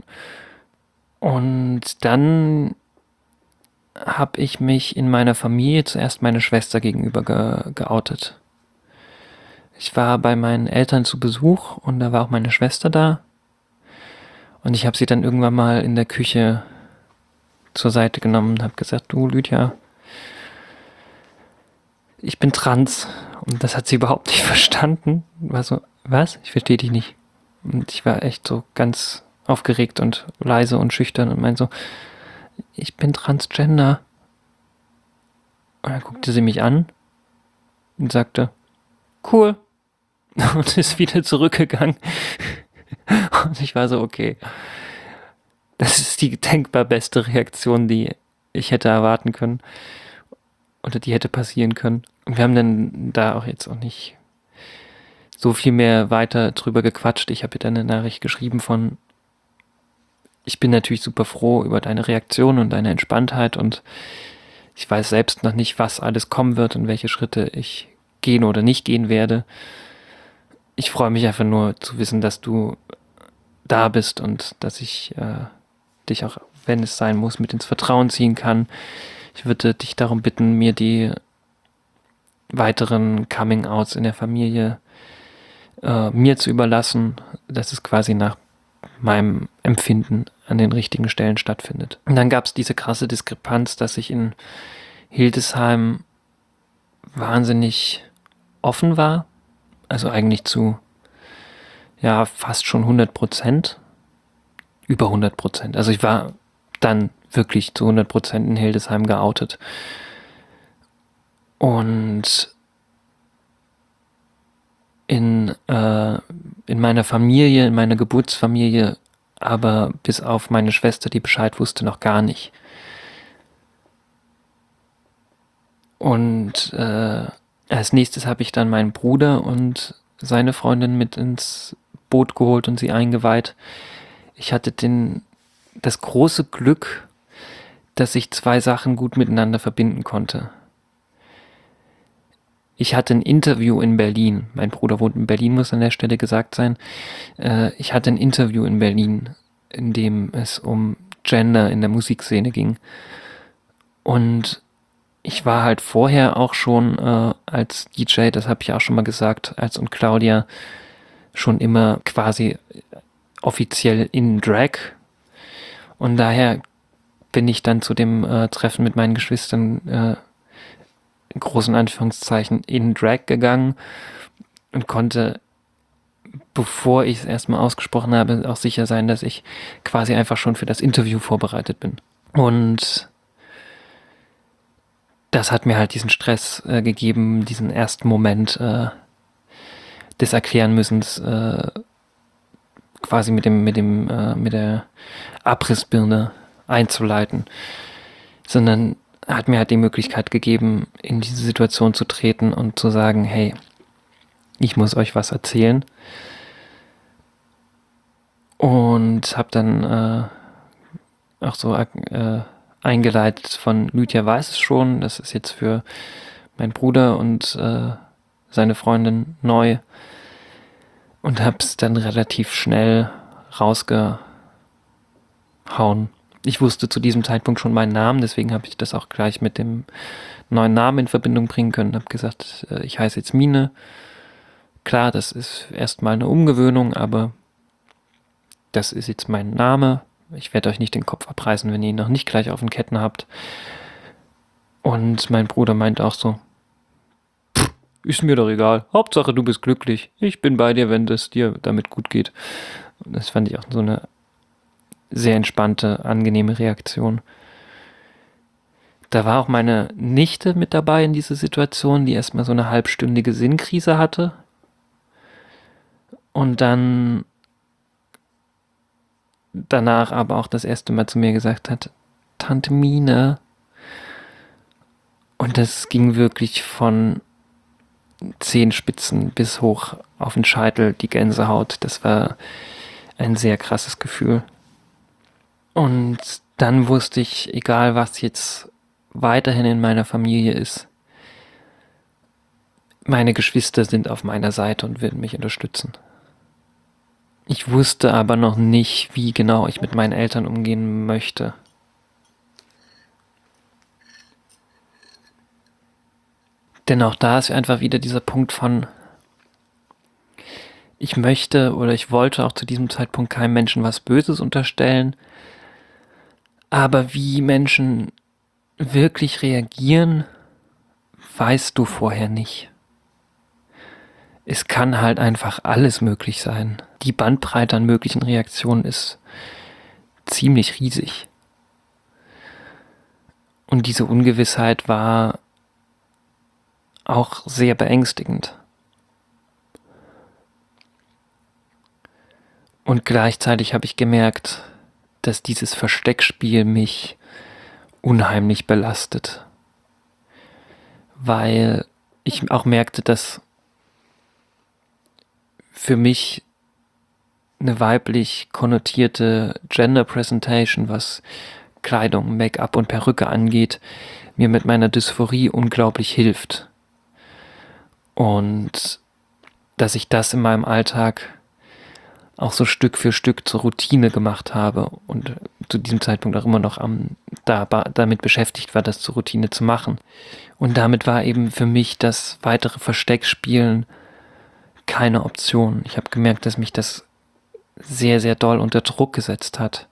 Und dann habe ich mich in meiner Familie zuerst meiner Schwester gegenüber geoutet. Ich war bei meinen Eltern zu Besuch und da war auch meine Schwester da. Und ich habe sie dann irgendwann mal in der Küche zur Seite genommen und habe gesagt, du Lydia, ich bin trans. Und das hat sie überhaupt nicht verstanden. War so, was? Ich verstehe dich nicht. Und ich war echt so ganz aufgeregt und leise und schüchtern und meinte so, ich bin transgender. Und dann guckte sie mich an und sagte, cool. Und ist wieder zurückgegangen. Und ich war so, okay. Das ist die denkbar beste Reaktion, die ich hätte erwarten können. Oder die hätte passieren können. Und wir haben dann da auch jetzt auch nicht so viel mehr weiter drüber gequatscht. Ich habe ihr dann eine Nachricht geschrieben von, ich bin natürlich super froh über deine Reaktion und deine Entspanntheit und ich weiß selbst noch nicht, was alles kommen wird und welche Schritte ich gehen oder nicht gehen werde. Ich freue mich einfach nur zu wissen, dass du da bist und dass ich dich auch, wenn es sein muss, mit ins Vertrauen ziehen kann. Ich würde dich darum bitten, mir die weiteren Coming-Outs in der Familie mir zu überlassen, dass es quasi nach meinem Empfinden an den richtigen Stellen stattfindet. Und dann gab es diese krasse Diskrepanz, dass ich in Hildesheim wahnsinnig offen war, also eigentlich zu ja fast schon 100%, über 100%. Also ich war dann wirklich zu 100% in Hildesheim geoutet. Und in meiner Familie, in meiner Geburtsfamilie, aber bis auf meine Schwester, die Bescheid wusste, noch gar nicht. Und als nächstes habe ich dann meinen Bruder und seine Freundin mit ins Boot geholt und sie eingeweiht. Ich hatte das große Glück, dass ich 2 Sachen gut miteinander verbinden konnte. Ich hatte ein Interview in Berlin. Mein Bruder wohnt in Berlin, muss an der Stelle gesagt sein. Ich hatte ein Interview in Berlin, in dem es um Gender in der Musikszene ging. Und ich war halt vorher auch schon als DJ, das habe ich auch schon mal gesagt, als und Claudia, schon immer quasi offiziell in Drag. Und daher bin ich dann zu dem Treffen mit meinen Geschwistern in großen Anführungszeichen in Drag gegangen und konnte, bevor ich es erstmal ausgesprochen habe, auch sicher sein, dass ich quasi einfach schon für das Interview vorbereitet bin. Und das hat mir halt diesen Stress gegeben, diesen ersten Moment des Erklärenmüssens quasi mit der Abrissbirne einzuleiten, sondern hat mir halt die Möglichkeit gegeben, in diese Situation zu treten und zu sagen, hey, ich muss euch was erzählen. Und habe dann auch so eingeleitet von Lydia weiß es schon, das ist jetzt für meinen Bruder und seine Freundin neu. Und habe es dann relativ schnell rausgehauen. Ich wusste zu diesem Zeitpunkt schon meinen Namen, deswegen habe ich das auch gleich mit dem neuen Namen in Verbindung bringen können. Habe gesagt, ich heiße jetzt Mine. Klar, das ist erstmal eine Umgewöhnung, aber das ist jetzt mein Name. Ich werde euch nicht den Kopf abreißen, wenn ihr ihn noch nicht gleich auf den Ketten habt. Und mein Bruder meint auch so, ist mir doch egal. Hauptsache, du bist glücklich. Ich bin bei dir, wenn es dir damit gut geht. Und das fand ich auch so eine sehr entspannte, angenehme Reaktion. Da war auch meine Nichte mit dabei in dieser Situation, die erstmal so eine halbstündige Sinnkrise hatte. Und dann danach aber auch das erste Mal zu mir gesagt hat, Tante Mine. Und das ging wirklich von Zehenspitzen bis hoch auf den Scheitel, die Gänsehaut. Das war ein sehr krasses Gefühl. Und dann wusste ich, egal was jetzt weiterhin in meiner Familie ist, meine Geschwister sind auf meiner Seite und werden mich unterstützen. Ich wusste aber noch nicht, wie genau ich mit meinen Eltern umgehen möchte. Denn auch da ist einfach wieder dieser Punkt von, ich möchte oder ich wollte auch zu diesem Zeitpunkt keinem Menschen was Böses unterstellen, aber wie Menschen wirklich reagieren, weißt du vorher nicht. Es kann halt einfach alles möglich sein. Die Bandbreite an möglichen Reaktionen ist ziemlich riesig. Und diese Ungewissheit war auch sehr beängstigend. Und gleichzeitig habe ich gemerkt, dass dieses Versteckspiel mich unheimlich belastet. Weil ich auch merkte, dass für mich eine weiblich konnotierte Gender Presentation, was Kleidung, Make-up und Perücke angeht, mir mit meiner Dysphorie unglaublich hilft. Und dass ich das in meinem Alltag auch so Stück für Stück zur Routine gemacht habe und zu diesem Zeitpunkt auch immer noch damit beschäftigt war, das zur Routine zu machen. Und damit war eben für mich das weitere Versteckspielen keine Option. Ich habe gemerkt, dass mich das sehr, sehr doll unter Druck gesetzt hat.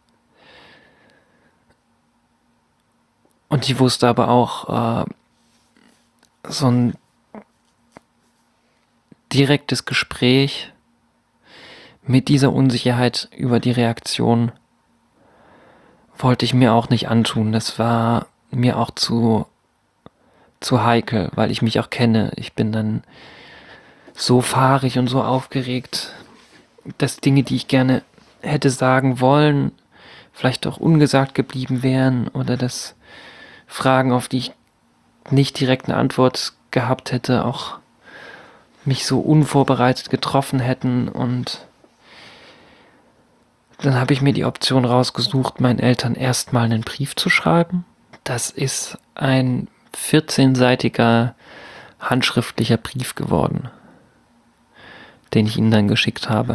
Und ich wusste aber auch, so ein direktes Gespräch mit dieser Unsicherheit über die Reaktion wollte ich mir auch nicht antun. Das war mir auch zu heikel, weil ich mich auch kenne. Ich bin dann so fahrig und so aufgeregt, dass Dinge, die ich gerne hätte sagen wollen, vielleicht auch ungesagt geblieben wären oder dass Fragen, auf die ich nicht direkt eine Antwort gehabt hätte, auch mich so unvorbereitet getroffen hätten. Und dann habe ich mir die Option rausgesucht, meinen Eltern erstmal einen Brief zu schreiben. Das ist ein 14-seitiger handschriftlicher Brief geworden, den ich ihnen dann geschickt habe.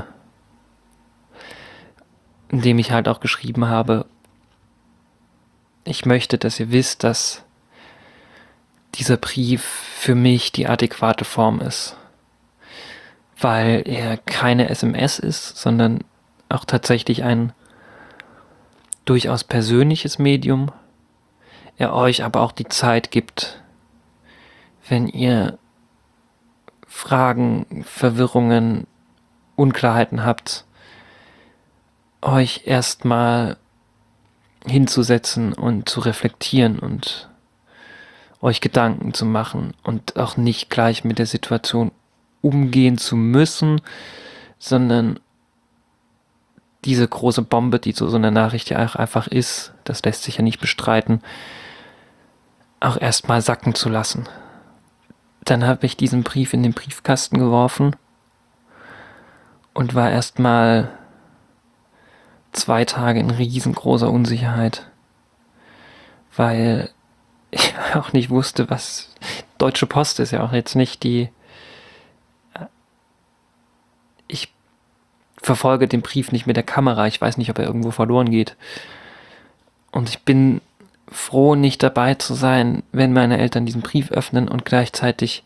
In dem ich halt auch geschrieben habe, ich möchte, dass ihr wisst, dass dieser Brief für mich die adäquate Form ist, weil er keine SMS ist, sondern auch tatsächlich ein durchaus persönliches Medium, er euch aber auch die Zeit gibt, wenn ihr Fragen, Verwirrungen, Unklarheiten habt, euch erstmal hinzusetzen und zu reflektieren und euch Gedanken zu machen und auch nicht gleich mit der Situation umgehen zu müssen, sondern diese große Bombe, die so eine Nachricht ja auch einfach ist, das lässt sich ja nicht bestreiten, auch erstmal sacken zu lassen. Dann habe ich diesen Brief in den Briefkasten geworfen und war erstmal 2 Tage in riesengroßer Unsicherheit, weil ich auch nicht wusste, was Deutsche Post ist ja auch jetzt nicht die. Ich verfolge den Brief nicht mit der Kamera, ich weiß nicht, ob er irgendwo verloren geht. Und ich bin froh, nicht dabei zu sein, wenn meine Eltern diesen Brief öffnen, und gleichzeitig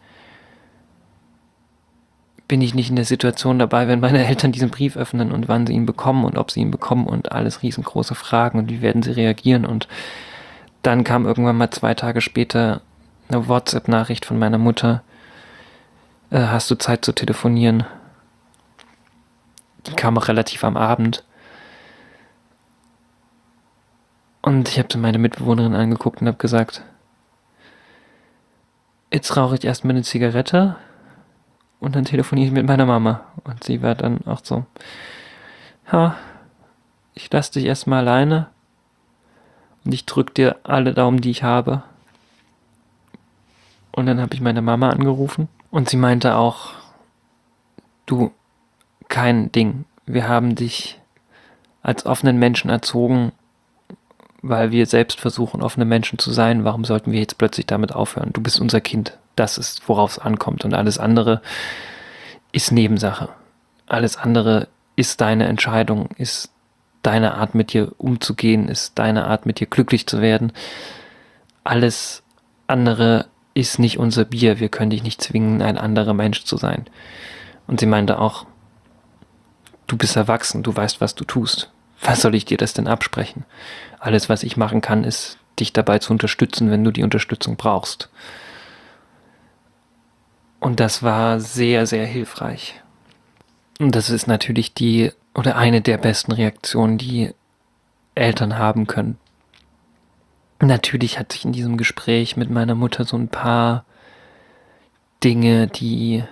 bin ich nicht in der Situation dabei, wenn meine Eltern diesen Brief öffnen und wann sie ihn bekommen und ob sie ihn bekommen und alles riesengroße Fragen und wie werden sie reagieren. Und dann kam irgendwann mal 2 Tage später eine WhatsApp-Nachricht von meiner Mutter, hast du Zeit zu telefonieren? Die kam auch relativ am Abend. Und ich habe meine Mitbewohnerin angeguckt und habe gesagt, jetzt rauche ich erstmal eine Zigarette und dann telefoniere ich mit meiner Mama. Und sie war dann auch so, ja, ich lasse dich erstmal alleine und ich drücke dir alle Daumen, die ich habe. Und dann habe ich meine Mama angerufen und sie meinte auch, du, kein Ding, wir haben dich als offenen Menschen erzogen, weil wir selbst versuchen, offene Menschen zu sein. Warum sollten wir jetzt plötzlich damit aufhören? Du bist unser Kind. Das ist, worauf es ankommt. Und alles andere ist Nebensache. Alles andere ist deine Entscheidung, ist deine Art, mit dir umzugehen, ist deine Art, mit dir glücklich zu werden. Alles andere ist nicht unser Bier. Wir können dich nicht zwingen, ein anderer Mensch zu sein. Und sie meinte auch, du bist erwachsen, du weißt, was du tust. Was soll ich dir das denn absprechen? Alles, was ich machen kann, ist, dich dabei zu unterstützen, wenn du die Unterstützung brauchst. Und das war sehr, sehr hilfreich. Und das ist natürlich eine der besten Reaktionen, die Eltern haben können. Natürlich hat sich in diesem Gespräch mit meiner Mutter so ein paar Dinge, die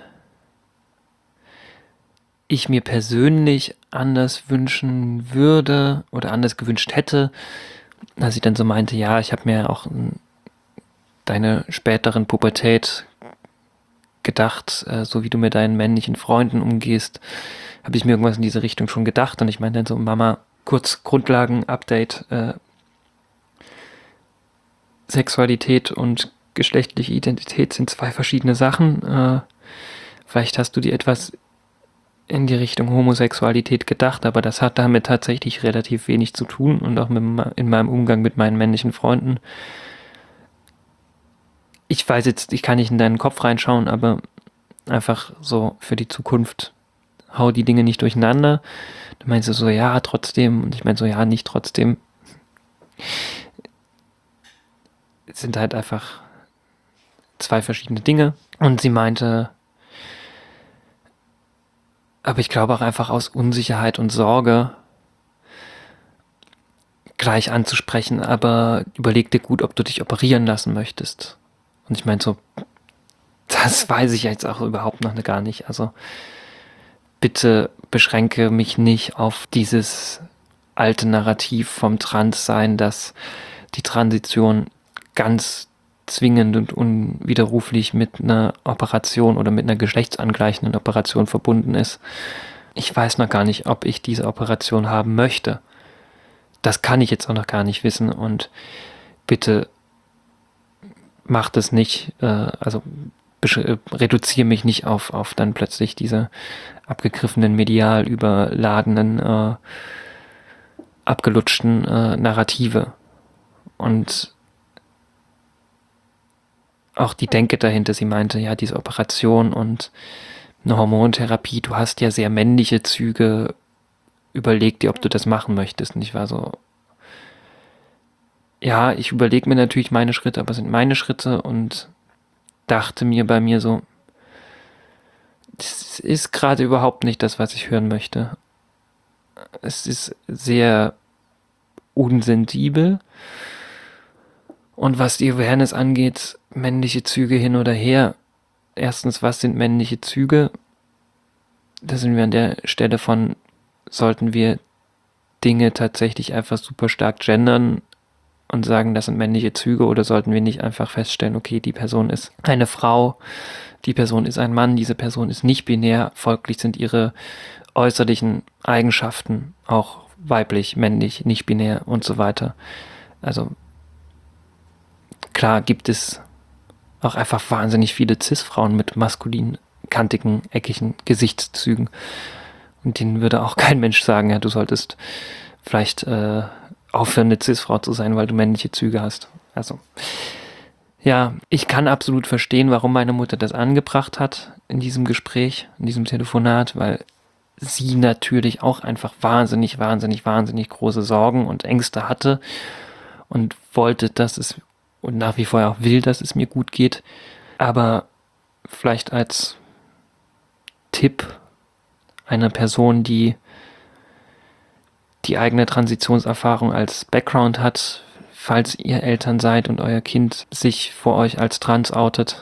ich mir persönlich anders wünschen würde oder anders gewünscht hätte, als sie dann so meinte, ja, ich habe mir auch deine späteren Pubertät gedacht, so wie du mit deinen männlichen Freunden umgehst, habe ich mir irgendwas in diese Richtung schon gedacht. Und ich meinte dann so, Mama, kurz Grundlagen-Update, Sexualität und geschlechtliche Identität sind 2 verschiedene Sachen. Vielleicht hast du dir etwas in die Richtung Homosexualität gedacht, aber das hat damit tatsächlich relativ wenig zu tun und auch in meinem Umgang mit meinen männlichen Freunden. Ich weiß jetzt, ich kann nicht in deinen Kopf reinschauen, aber einfach so für die Zukunft, hau die Dinge nicht durcheinander. Du meinst so, ja, trotzdem. Und ich meine so, ja, nicht trotzdem. Es sind halt einfach 2 verschiedene Dinge. Und sie meinte, Aber ich glaube auch einfach aus Unsicherheit und Sorge gleich anzusprechen, aber überleg dir gut, ob du dich operieren lassen möchtest. Und ich meine so, das weiß ich jetzt auch überhaupt noch gar nicht. Also bitte beschränke mich nicht auf dieses alte Narrativ vom Transsein, dass die Transition ganz zwingend und unwiderruflich mit einer Operation oder mit einer geschlechtsangleichenden Operation verbunden ist. Ich weiß noch gar nicht, ob ich diese Operation haben möchte. Das kann ich jetzt auch noch gar nicht wissen und bitte mach das nicht, also reduziere mich nicht auf dann plötzlich diese abgegriffenen, medial überladenen, abgelutschten Narrative. Und auch die Denke dahinter, sie meinte, ja, diese Operation und eine Hormontherapie, du hast ja sehr männliche Züge, überleg dir, ob du das machen möchtest. Und ich war so, ja, ich überlege mir natürlich meine Schritte, aber es sind meine Schritte und dachte mir bei mir so, das ist gerade überhaupt nicht das, was ich hören möchte. Es ist sehr unsensibel. Und was die Awareness angeht, männliche Züge hin oder her. Erstens, was sind männliche Züge? Da sind wir an der Stelle von, sollten wir Dinge tatsächlich einfach super stark gendern und sagen, das sind männliche Züge, oder sollten wir nicht einfach feststellen, okay, die Person ist eine Frau, die Person ist ein Mann, diese Person ist nicht binär, folglich sind ihre äußerlichen Eigenschaften auch weiblich, männlich, nicht binär und so weiter. Also klar gibt es auch einfach wahnsinnig viele Cis-Frauen mit maskulinen, kantigen, eckigen Gesichtszügen. Und denen würde auch kein Mensch sagen, ja, du solltest vielleicht aufhören, eine Cis-Frau zu sein, weil du männliche Züge hast. Also, ja, ich kann absolut verstehen, warum meine Mutter das angebracht hat in diesem Gespräch, in diesem Telefonat, weil sie natürlich auch einfach wahnsinnig große Sorgen und Ängste hatte und wollte, dass es, und nach wie vor auch will, dass es mir gut geht. Aber vielleicht als Tipp einer Person, die die eigene Transitionserfahrung als Background hat, falls ihr Eltern seid und euer Kind sich vor euch als trans outet.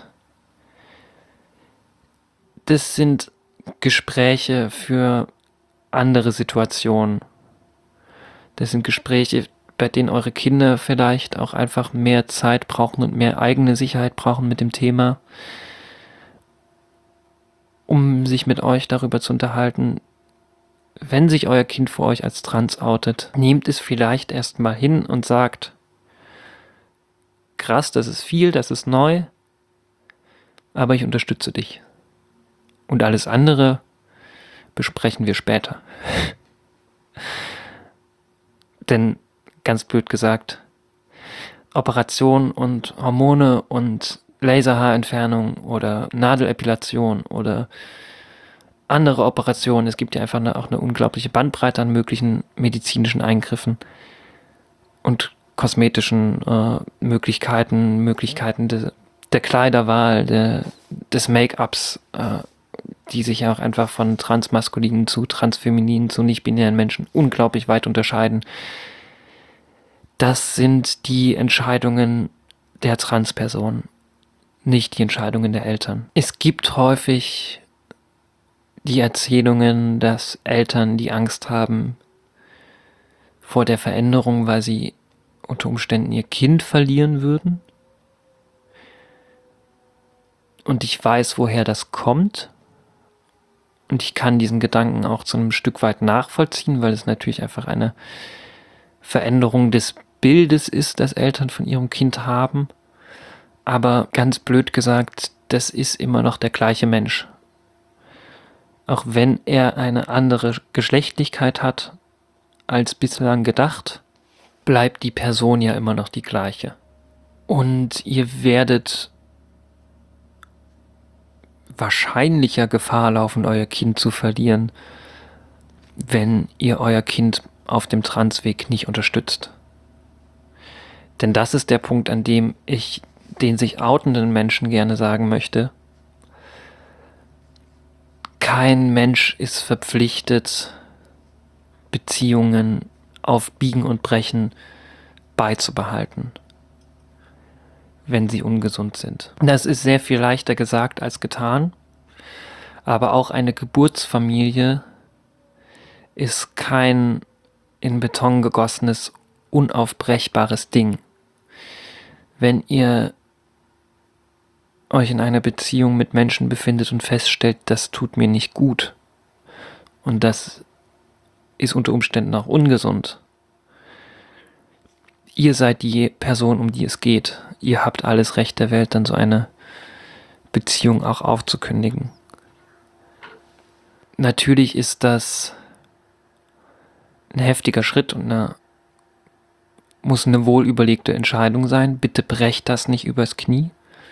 Das sind Gespräche für andere Situationen. Das sind Gespräche, bei denen eure Kinder vielleicht auch einfach mehr Zeit brauchen und mehr eigene Sicherheit brauchen mit dem Thema, um sich mit euch darüber zu unterhalten. Wenn sich euer Kind vor euch als trans outet, nehmt es vielleicht erstmal hin und sagt, krass, das ist viel, das ist neu, aber ich unterstütze dich. Und alles andere besprechen wir später. Denn, ganz blöd gesagt, Operation und Hormone und Laserhaarentfernung oder Nadelepilation oder andere Operationen, es gibt ja einfach auch eine unglaubliche Bandbreite an möglichen medizinischen Eingriffen und kosmetischen Möglichkeiten der Kleiderwahl, des Make-ups, die sich ja auch einfach von transmaskulinen zu transfemininen zu nicht-binären Menschen unglaublich weit unterscheiden. Das sind die Entscheidungen der Transperson, nicht die Entscheidungen der Eltern. Es gibt häufig die Erzählungen, dass Eltern die Angst haben vor der Veränderung, weil sie unter Umständen ihr Kind verlieren würden. Und ich weiß, woher das kommt. Und ich kann diesen Gedanken auch zu einem Stück weit nachvollziehen, weil es natürlich einfach eine Veränderung des Bildes ist, das Eltern von ihrem Kind haben. Aber ganz blöd gesagt, das ist immer noch der gleiche Mensch. Auch wenn er eine andere Geschlechtlichkeit hat als bislang gedacht, bleibt die Person ja immer noch die gleiche. Und ihr werdet wahrscheinlicher Gefahr laufen, euer Kind zu verlieren, wenn ihr euer Kind auf dem Transweg nicht unterstützt. Denn das ist der Punkt, an dem ich den sich outenden Menschen gerne sagen möchte: kein Mensch ist verpflichtet, Beziehungen auf Biegen und Brechen beizubehalten, wenn sie ungesund sind. Das ist sehr viel leichter gesagt als getan, aber auch eine Geburtsfamilie ist kein in Beton gegossenes, unaufbrechbares Ding. Wenn ihr euch in einer Beziehung mit Menschen befindet und feststellt, das tut mir nicht gut und das ist unter Umständen auch ungesund, ihr seid die Person, um die es geht. Ihr habt alles Recht der Welt, dann so eine Beziehung auch aufzukündigen. Natürlich ist das ein heftiger Schritt und muss eine wohlüberlegte Entscheidung sein. Bitte brecht das nicht übers Knie.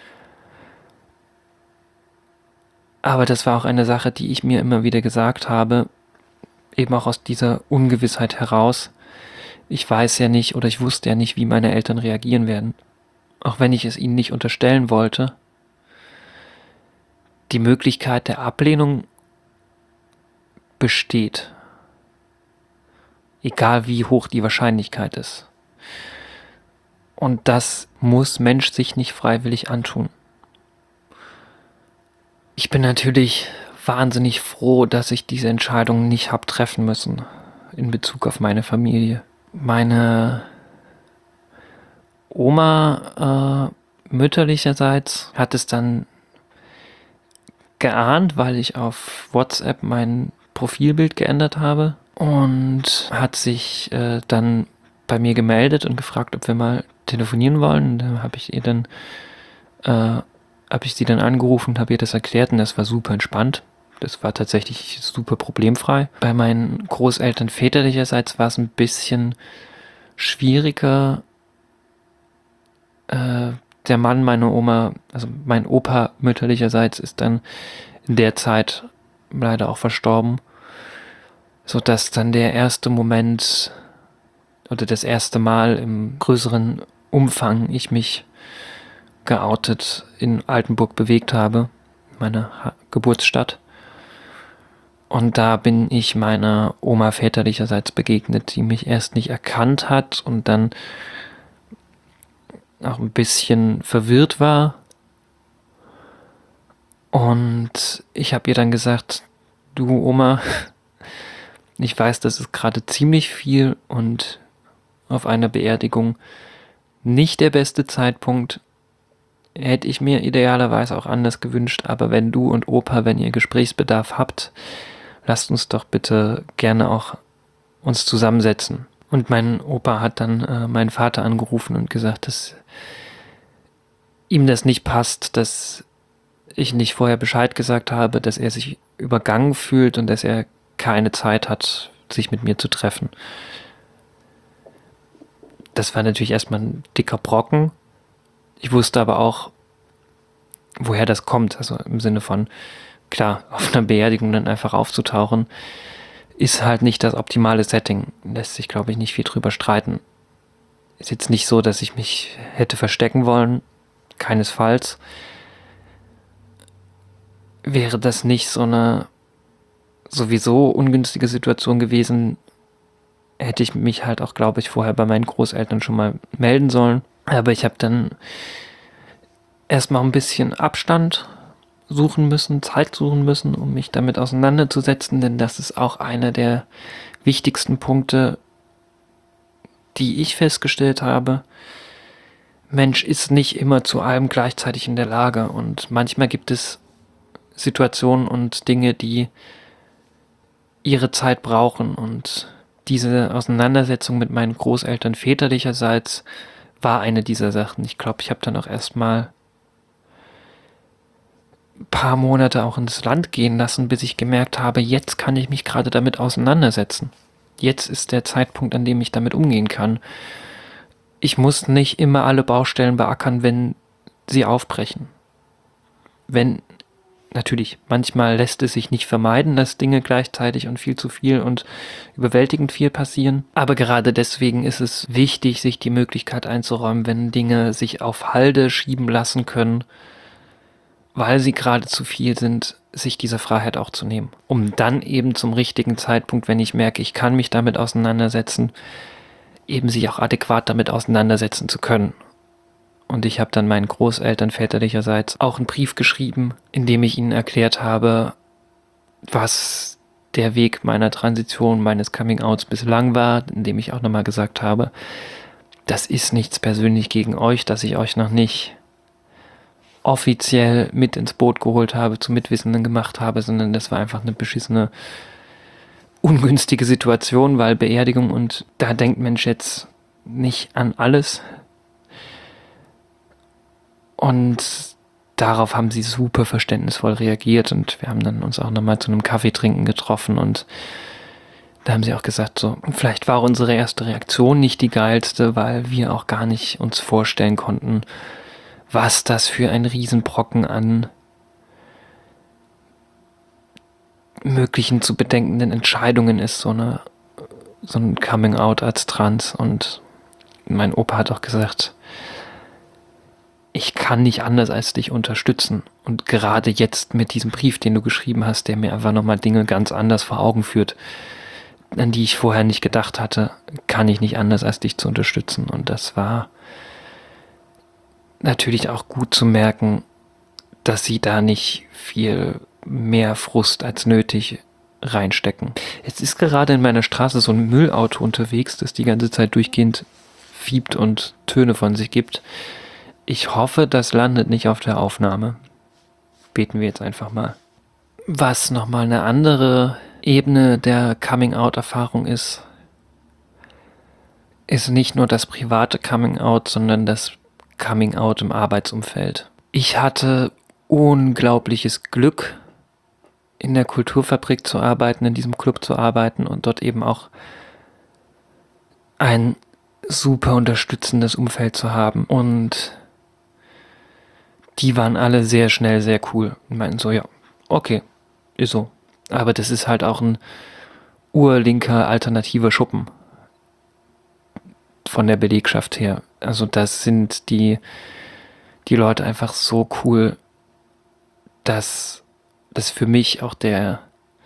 Aber das war auch eine Sache, die ich mir immer wieder gesagt habe, eben auch aus dieser Ungewissheit heraus. Ich weiß ja nicht oder ich wusste ja nicht, wie meine Eltern reagieren werden. Auch wenn ich es ihnen nicht unterstellen wollte. Die Möglichkeit der Ablehnung besteht. Egal wie hoch die Wahrscheinlichkeit ist. Und das muss Mensch sich nicht freiwillig antun. Ich bin natürlich wahnsinnig froh, dass ich diese Entscheidung nicht habe treffen müssen in Bezug auf meine Familie. Meine Oma mütterlicherseits hat es dann geahnt, weil ich auf WhatsApp mein Profilbild geändert habe und hat sich dann bei mir gemeldet und gefragt, ob wir mal telefonieren wollen. Und da habe ich sie dann angerufen und habe ihr das erklärt und das war super entspannt. Das war tatsächlich super problemfrei. Bei meinen Großeltern väterlicherseits war es ein bisschen schwieriger. Der Mann meiner Oma, also mein Opa mütterlicherseits, ist dann in der Zeit leider auch verstorben, sodass dann der erste Moment oder das erste Mal im größeren Umfang ich mich geoutet in Altenburg bewegt habe, meiner Geburtsstadt. Und da bin ich meiner Oma väterlicherseits begegnet, die mich erst nicht erkannt hat und dann auch ein bisschen verwirrt war. Und ich habe ihr dann gesagt, du Oma, ich weiß, das ist gerade ziemlich viel und auf einer Beerdigung nicht der beste Zeitpunkt. Hätte ich mir idealerweise auch anders gewünscht, aber wenn du und Opa, wenn ihr Gesprächsbedarf habt, lasst uns doch bitte gerne auch uns zusammensetzen. Und mein Opa hat dann meinen Vater angerufen und gesagt, dass ihm das nicht passt, dass ich nicht vorher Bescheid gesagt habe, dass er sich übergangen fühlt und dass er keine Zeit hat, sich mit mir zu treffen. Das war natürlich erstmal ein dicker Brocken. Ich wusste aber auch, woher das kommt. Also im Sinne von, klar, auf einer Beerdigung dann einfach aufzutauchen, ist halt nicht das optimale Setting. Lässt sich, glaube ich, nicht viel drüber streiten. Ist jetzt nicht so, dass ich mich hätte verstecken wollen. Keinesfalls. Wäre das nicht so eine sowieso ungünstige Situation gewesen, hätte ich mich halt auch, glaube ich, vorher bei meinen Großeltern schon mal melden sollen. Aber ich habe dann erstmal ein bisschen Abstand suchen müssen, Zeit suchen müssen, um mich damit auseinanderzusetzen, denn das ist auch einer der wichtigsten Punkte, die ich festgestellt habe. Mensch ist nicht immer zu allem gleichzeitig in der Lage und manchmal gibt es Situationen und Dinge, die ihre Zeit brauchen und diese Auseinandersetzung mit meinen Großeltern väterlicherseits war eine dieser Sachen. Ich glaube, ich habe dann auch erstmal ein paar Monate auch ins Land gehen lassen, bis ich gemerkt habe, jetzt kann ich mich gerade damit auseinandersetzen. Jetzt ist der Zeitpunkt, an dem ich damit umgehen kann. Ich muss nicht immer alle Baustellen beackern, wenn sie aufbrechen. Natürlich, manchmal lässt es sich nicht vermeiden, dass Dinge gleichzeitig und viel zu viel und überwältigend viel passieren. Aber gerade deswegen ist es wichtig, sich die Möglichkeit einzuräumen, wenn Dinge sich auf Halde schieben lassen können, weil sie gerade zu viel sind, sich diese Freiheit auch zu nehmen, um dann eben zum richtigen Zeitpunkt, wenn ich merke, ich kann mich damit auseinandersetzen, eben sich auch adäquat damit auseinandersetzen zu können. Und ich habe dann meinen Großeltern väterlicherseits auch einen Brief geschrieben, in dem ich ihnen erklärt habe, was der Weg meiner Transition, meines Coming-outs bislang war, in dem ich auch nochmal gesagt habe, das ist nichts persönlich gegen euch, dass ich euch noch nicht offiziell mit ins Boot geholt habe, zu Mitwissenden gemacht habe, sondern das war einfach eine beschissene, ungünstige Situation, weil Beerdigung und da denkt Mensch jetzt nicht an alles. Und darauf haben sie super verständnisvoll reagiert und wir haben dann uns auch nochmal zu einem Kaffeetrinken getroffen und da haben sie auch gesagt, so, vielleicht war unsere erste Reaktion nicht die geilste, weil wir auch gar nicht uns vorstellen konnten, was das für ein Riesenbrocken an möglichen zu bedenkenden Entscheidungen ist, so ein Coming-out als Trans. Und mein Opa hat auch gesagt, ich kann nicht anders als dich unterstützen. Und gerade jetzt mit diesem Brief, den du geschrieben hast, der mir einfach nochmal Dinge ganz anders vor Augen führt, an die ich vorher nicht gedacht hatte, kann ich nicht anders als dich zu unterstützen. Und das war natürlich auch gut zu merken, dass sie da nicht viel mehr Frust als nötig reinstecken. Jetzt ist gerade in meiner Straße so ein Müllauto unterwegs, das die ganze Zeit durchgehend fiebt und Töne von sich gibt. Ich hoffe, das landet nicht auf der Aufnahme. Beten wir jetzt einfach mal. Was nochmal eine andere Ebene der Coming-out-Erfahrung ist nicht nur das private Coming-out, sondern das Coming-out im Arbeitsumfeld. Ich hatte unglaubliches Glück, in der Kulturfabrik zu arbeiten, in diesem Club zu arbeiten und dort eben auch ein super unterstützendes Umfeld zu haben. Und die waren alle sehr schnell sehr cool und meinten so, ja, okay, ist so. Aber das ist halt auch ein urlinker alternativer Schuppen von der Belegschaft her. Also das sind die Leute einfach so cool, dass das für mich auch der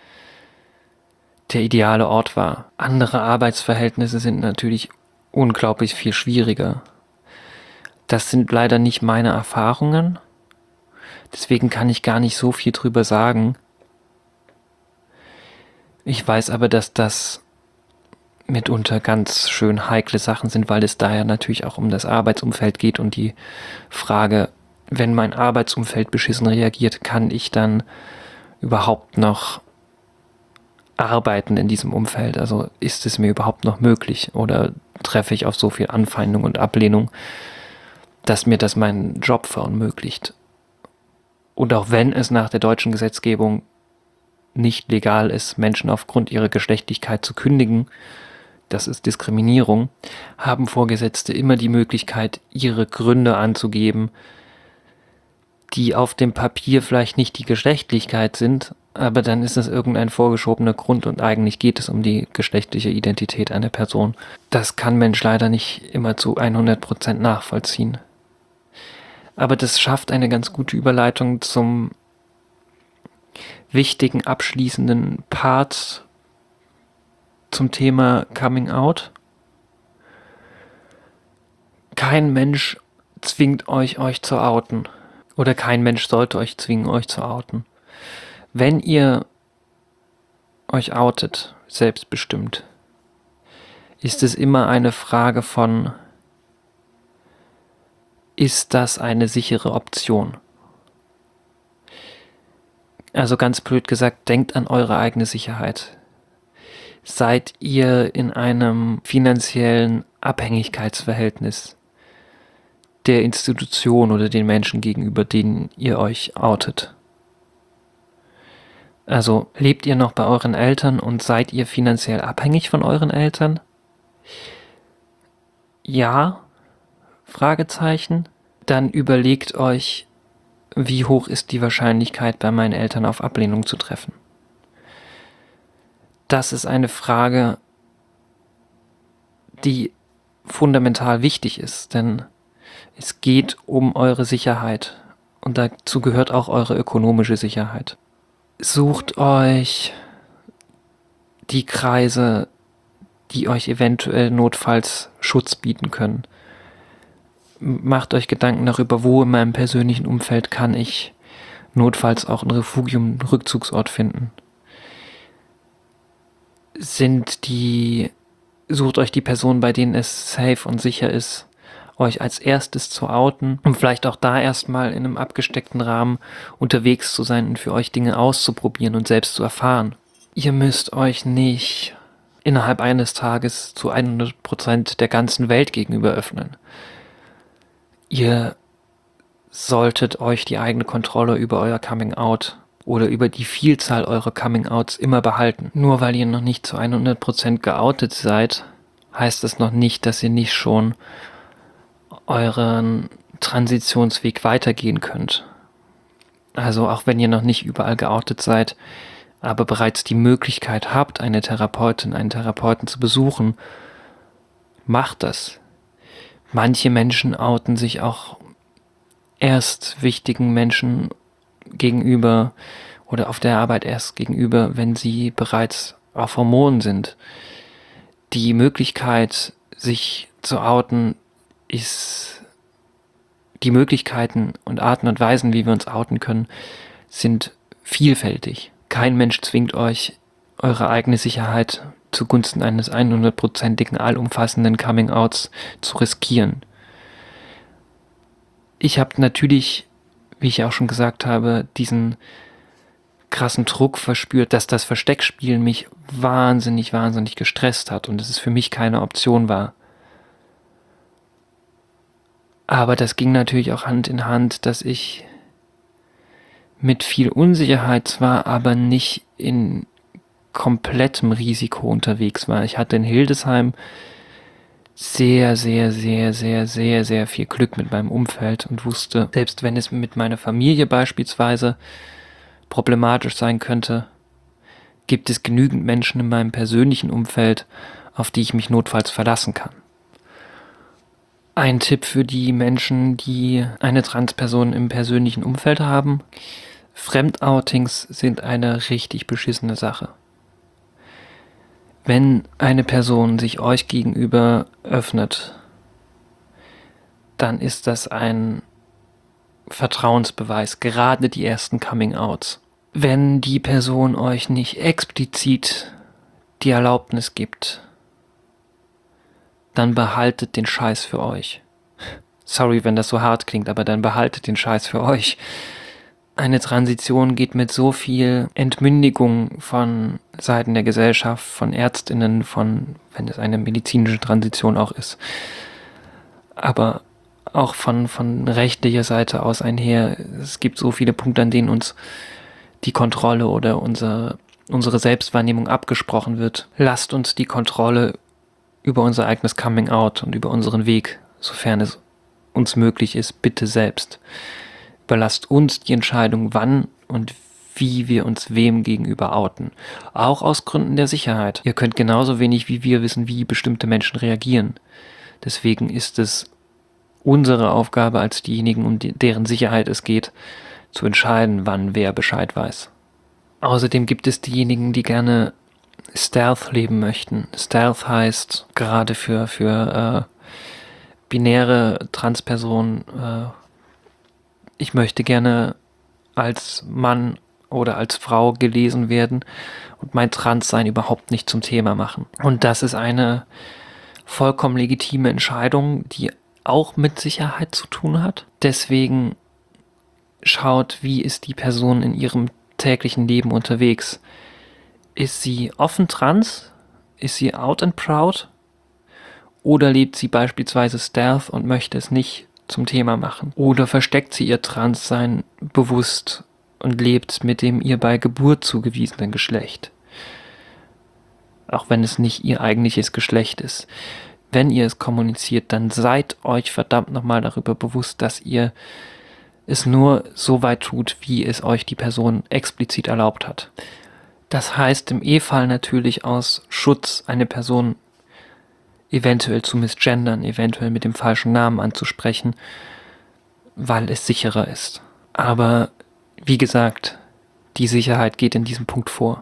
ideale Ort war. Andere Arbeitsverhältnisse sind natürlich unglaublich viel schwieriger. Das sind leider nicht meine Erfahrungen. Deswegen kann ich gar nicht so viel drüber sagen. Ich weiß aber, dass das mitunter ganz schön heikle Sachen sind, weil es da ja natürlich auch um das Arbeitsumfeld geht und die Frage, wenn mein Arbeitsumfeld beschissen reagiert, kann ich dann überhaupt noch arbeiten in diesem Umfeld? Also ist es mir überhaupt noch möglich oder treffe ich auf so viel Anfeindung und Ablehnung, dass mir das meinen Job verunmöglicht? Und auch wenn es nach der deutschen Gesetzgebung nicht legal ist, Menschen aufgrund ihrer Geschlechtlichkeit zu kündigen, das ist Diskriminierung, haben Vorgesetzte immer die Möglichkeit, ihre Gründe anzugeben, die auf dem Papier vielleicht nicht die Geschlechtlichkeit sind, aber dann ist es irgendein vorgeschobener Grund und eigentlich geht es um die geschlechtliche Identität einer Person. Das kann Mensch leider nicht immer zu 100% nachvollziehen. Aber das schafft eine ganz gute Überleitung zum wichtigen abschließenden Part zum Thema Coming Out. Kein Mensch zwingt euch zu outen. Oder kein Mensch sollte euch zwingen, euch zu outen. Wenn ihr euch outet, selbstbestimmt, ist es immer eine Frage von, ist das eine sichere Option? Also ganz blöd gesagt, denkt an eure eigene Sicherheit. Seid ihr in einem finanziellen Abhängigkeitsverhältnis der Institution oder den Menschen gegenüber, denen ihr euch outet? Also lebt ihr noch bei euren Eltern und seid ihr finanziell abhängig von euren Eltern? Ja? Fragezeichen. Dann überlegt euch, wie hoch ist die Wahrscheinlichkeit, bei meinen Eltern auf Ablehnung zu treffen? Das ist eine Frage, die fundamental wichtig ist, denn es geht um eure Sicherheit und dazu gehört auch eure ökonomische Sicherheit. Sucht euch die Kreise, die euch eventuell notfalls Schutz bieten können. Macht euch Gedanken darüber, wo in meinem persönlichen Umfeld kann ich notfalls auch ein Refugium, einen Rückzugsort finden. Sucht euch die Personen, bei denen es safe und sicher ist, euch als erstes zu outen, um vielleicht auch da erstmal in einem abgesteckten Rahmen unterwegs zu sein und für euch Dinge auszuprobieren und selbst zu erfahren. Ihr müsst euch nicht innerhalb eines Tages zu 100% der ganzen Welt gegenüber öffnen. Ihr solltet euch die eigene Kontrolle über euer Coming-out oder über die Vielzahl eurer Coming-outs immer behalten. Nur weil ihr noch nicht zu 100% geoutet seid, heißt es noch nicht, dass ihr nicht schon euren Transitionsweg weitergehen könnt. Also auch wenn ihr noch nicht überall geoutet seid, aber bereits die Möglichkeit habt, eine Therapeutin, einen Therapeuten zu besuchen, macht das. Manche Menschen outen sich auch erst wichtigen Menschen gegenüber oder auf der Arbeit erst gegenüber, wenn sie bereits auf Hormonen sind. Die Möglichkeit, sich zu outen, die Möglichkeiten und Arten und Weisen, wie wir uns outen können, sind vielfältig. Kein Mensch zwingt euch, eure eigene Sicherheit zugunsten eines 100%igen allumfassenden Coming-outs zu riskieren. Ich habe natürlich, wie ich auch schon gesagt habe, diesen krassen Druck verspürt, dass das Versteckspielen mich wahnsinnig gestresst hat und dass es für mich keine Option war. Aber das ging natürlich auch Hand in Hand, dass ich mit viel Unsicherheit zwar, aber nicht in komplettem Risiko unterwegs war. Ich hatte in Hildesheim sehr viel Glück mit meinem Umfeld und wusste, selbst wenn es mit meiner Familie beispielsweise problematisch sein könnte, gibt es genügend Menschen in meinem persönlichen Umfeld, auf die ich mich notfalls verlassen kann. Ein Tipp für die Menschen, die eine Transperson im persönlichen Umfeld haben: Fremdoutings sind eine richtig beschissene Sache. Wenn eine Person sich euch gegenüber öffnet, dann ist das ein Vertrauensbeweis, gerade die ersten Coming-outs. Wenn die Person euch nicht explizit die Erlaubnis gibt, dann behaltet den Scheiß für euch. Sorry, wenn das so hart klingt, aber dann behaltet den Scheiß für euch. Eine Transition geht mit so viel Entmündigung von Seiten der Gesellschaft, von ÄrztInnen, wenn es eine medizinische Transition auch ist, aber auch von rechtlicher Seite aus einher. Es gibt so viele Punkte, an denen uns die Kontrolle oder unsere Selbstwahrnehmung abgesprochen wird. Lasst uns die Kontrolle über unser eigenes Coming-out und über unseren Weg, sofern es uns möglich ist, bitte selbst. Überlasst uns die Entscheidung, wann und wie wir uns wem gegenüber outen. Auch aus Gründen der Sicherheit. Ihr könnt genauso wenig wie wir wissen, wie bestimmte Menschen reagieren. Deswegen ist es unsere Aufgabe als diejenigen, um deren Sicherheit es geht, zu entscheiden, wann wer Bescheid weiß. Außerdem gibt es diejenigen, die gerne Stealth leben möchten. Stealth heißt gerade für binäre Transpersonen, ich möchte gerne als Mann oder als Frau gelesen werden und mein Transsein überhaupt nicht zum Thema machen. Und das ist eine vollkommen legitime Entscheidung, die auch mit Sicherheit zu tun hat. Deswegen schaut, wie ist die Person in ihrem täglichen Leben unterwegs. Ist sie offen trans? Ist sie out and proud? Oder lebt sie beispielsweise Stealth und möchte es nicht zum Thema machen? Oder versteckt sie ihr Transsein bewusst und lebt mit dem ihr bei Geburt zugewiesenen Geschlecht? Auch wenn es nicht ihr eigentliches Geschlecht ist. Wenn ihr es kommuniziert, dann seid euch verdammt nochmal darüber bewusst, dass ihr es nur so weit tut, wie es euch die Person explizit erlaubt hat. Das heißt im E-Fall natürlich aus Schutz, eine Person eventuell zu misgendern, eventuell mit dem falschen Namen anzusprechen, weil es sicherer ist. Aber wie gesagt, die Sicherheit geht in diesem Punkt vor.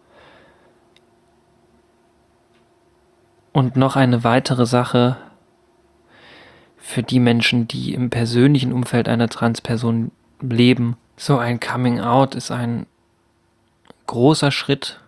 Und noch eine weitere Sache für die Menschen, die im persönlichen Umfeld einer Transperson leben. So ein Coming-out ist ein großer Schritt.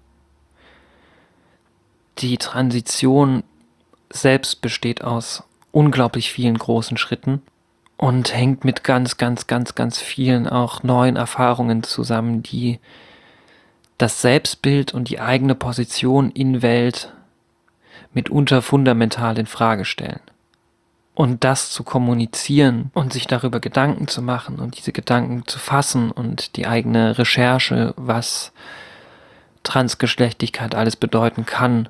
Die Transition selbst besteht aus unglaublich vielen großen Schritten und hängt mit ganz, ganz, ganz, ganz vielen auch neuen Erfahrungen zusammen, die das Selbstbild und die eigene Position in Welt mitunter fundamental in Frage stellen. Und das zu kommunizieren und sich darüber Gedanken zu machen und diese Gedanken zu fassen und die eigene Recherche, was Transgeschlechtlichkeit alles bedeuten kann,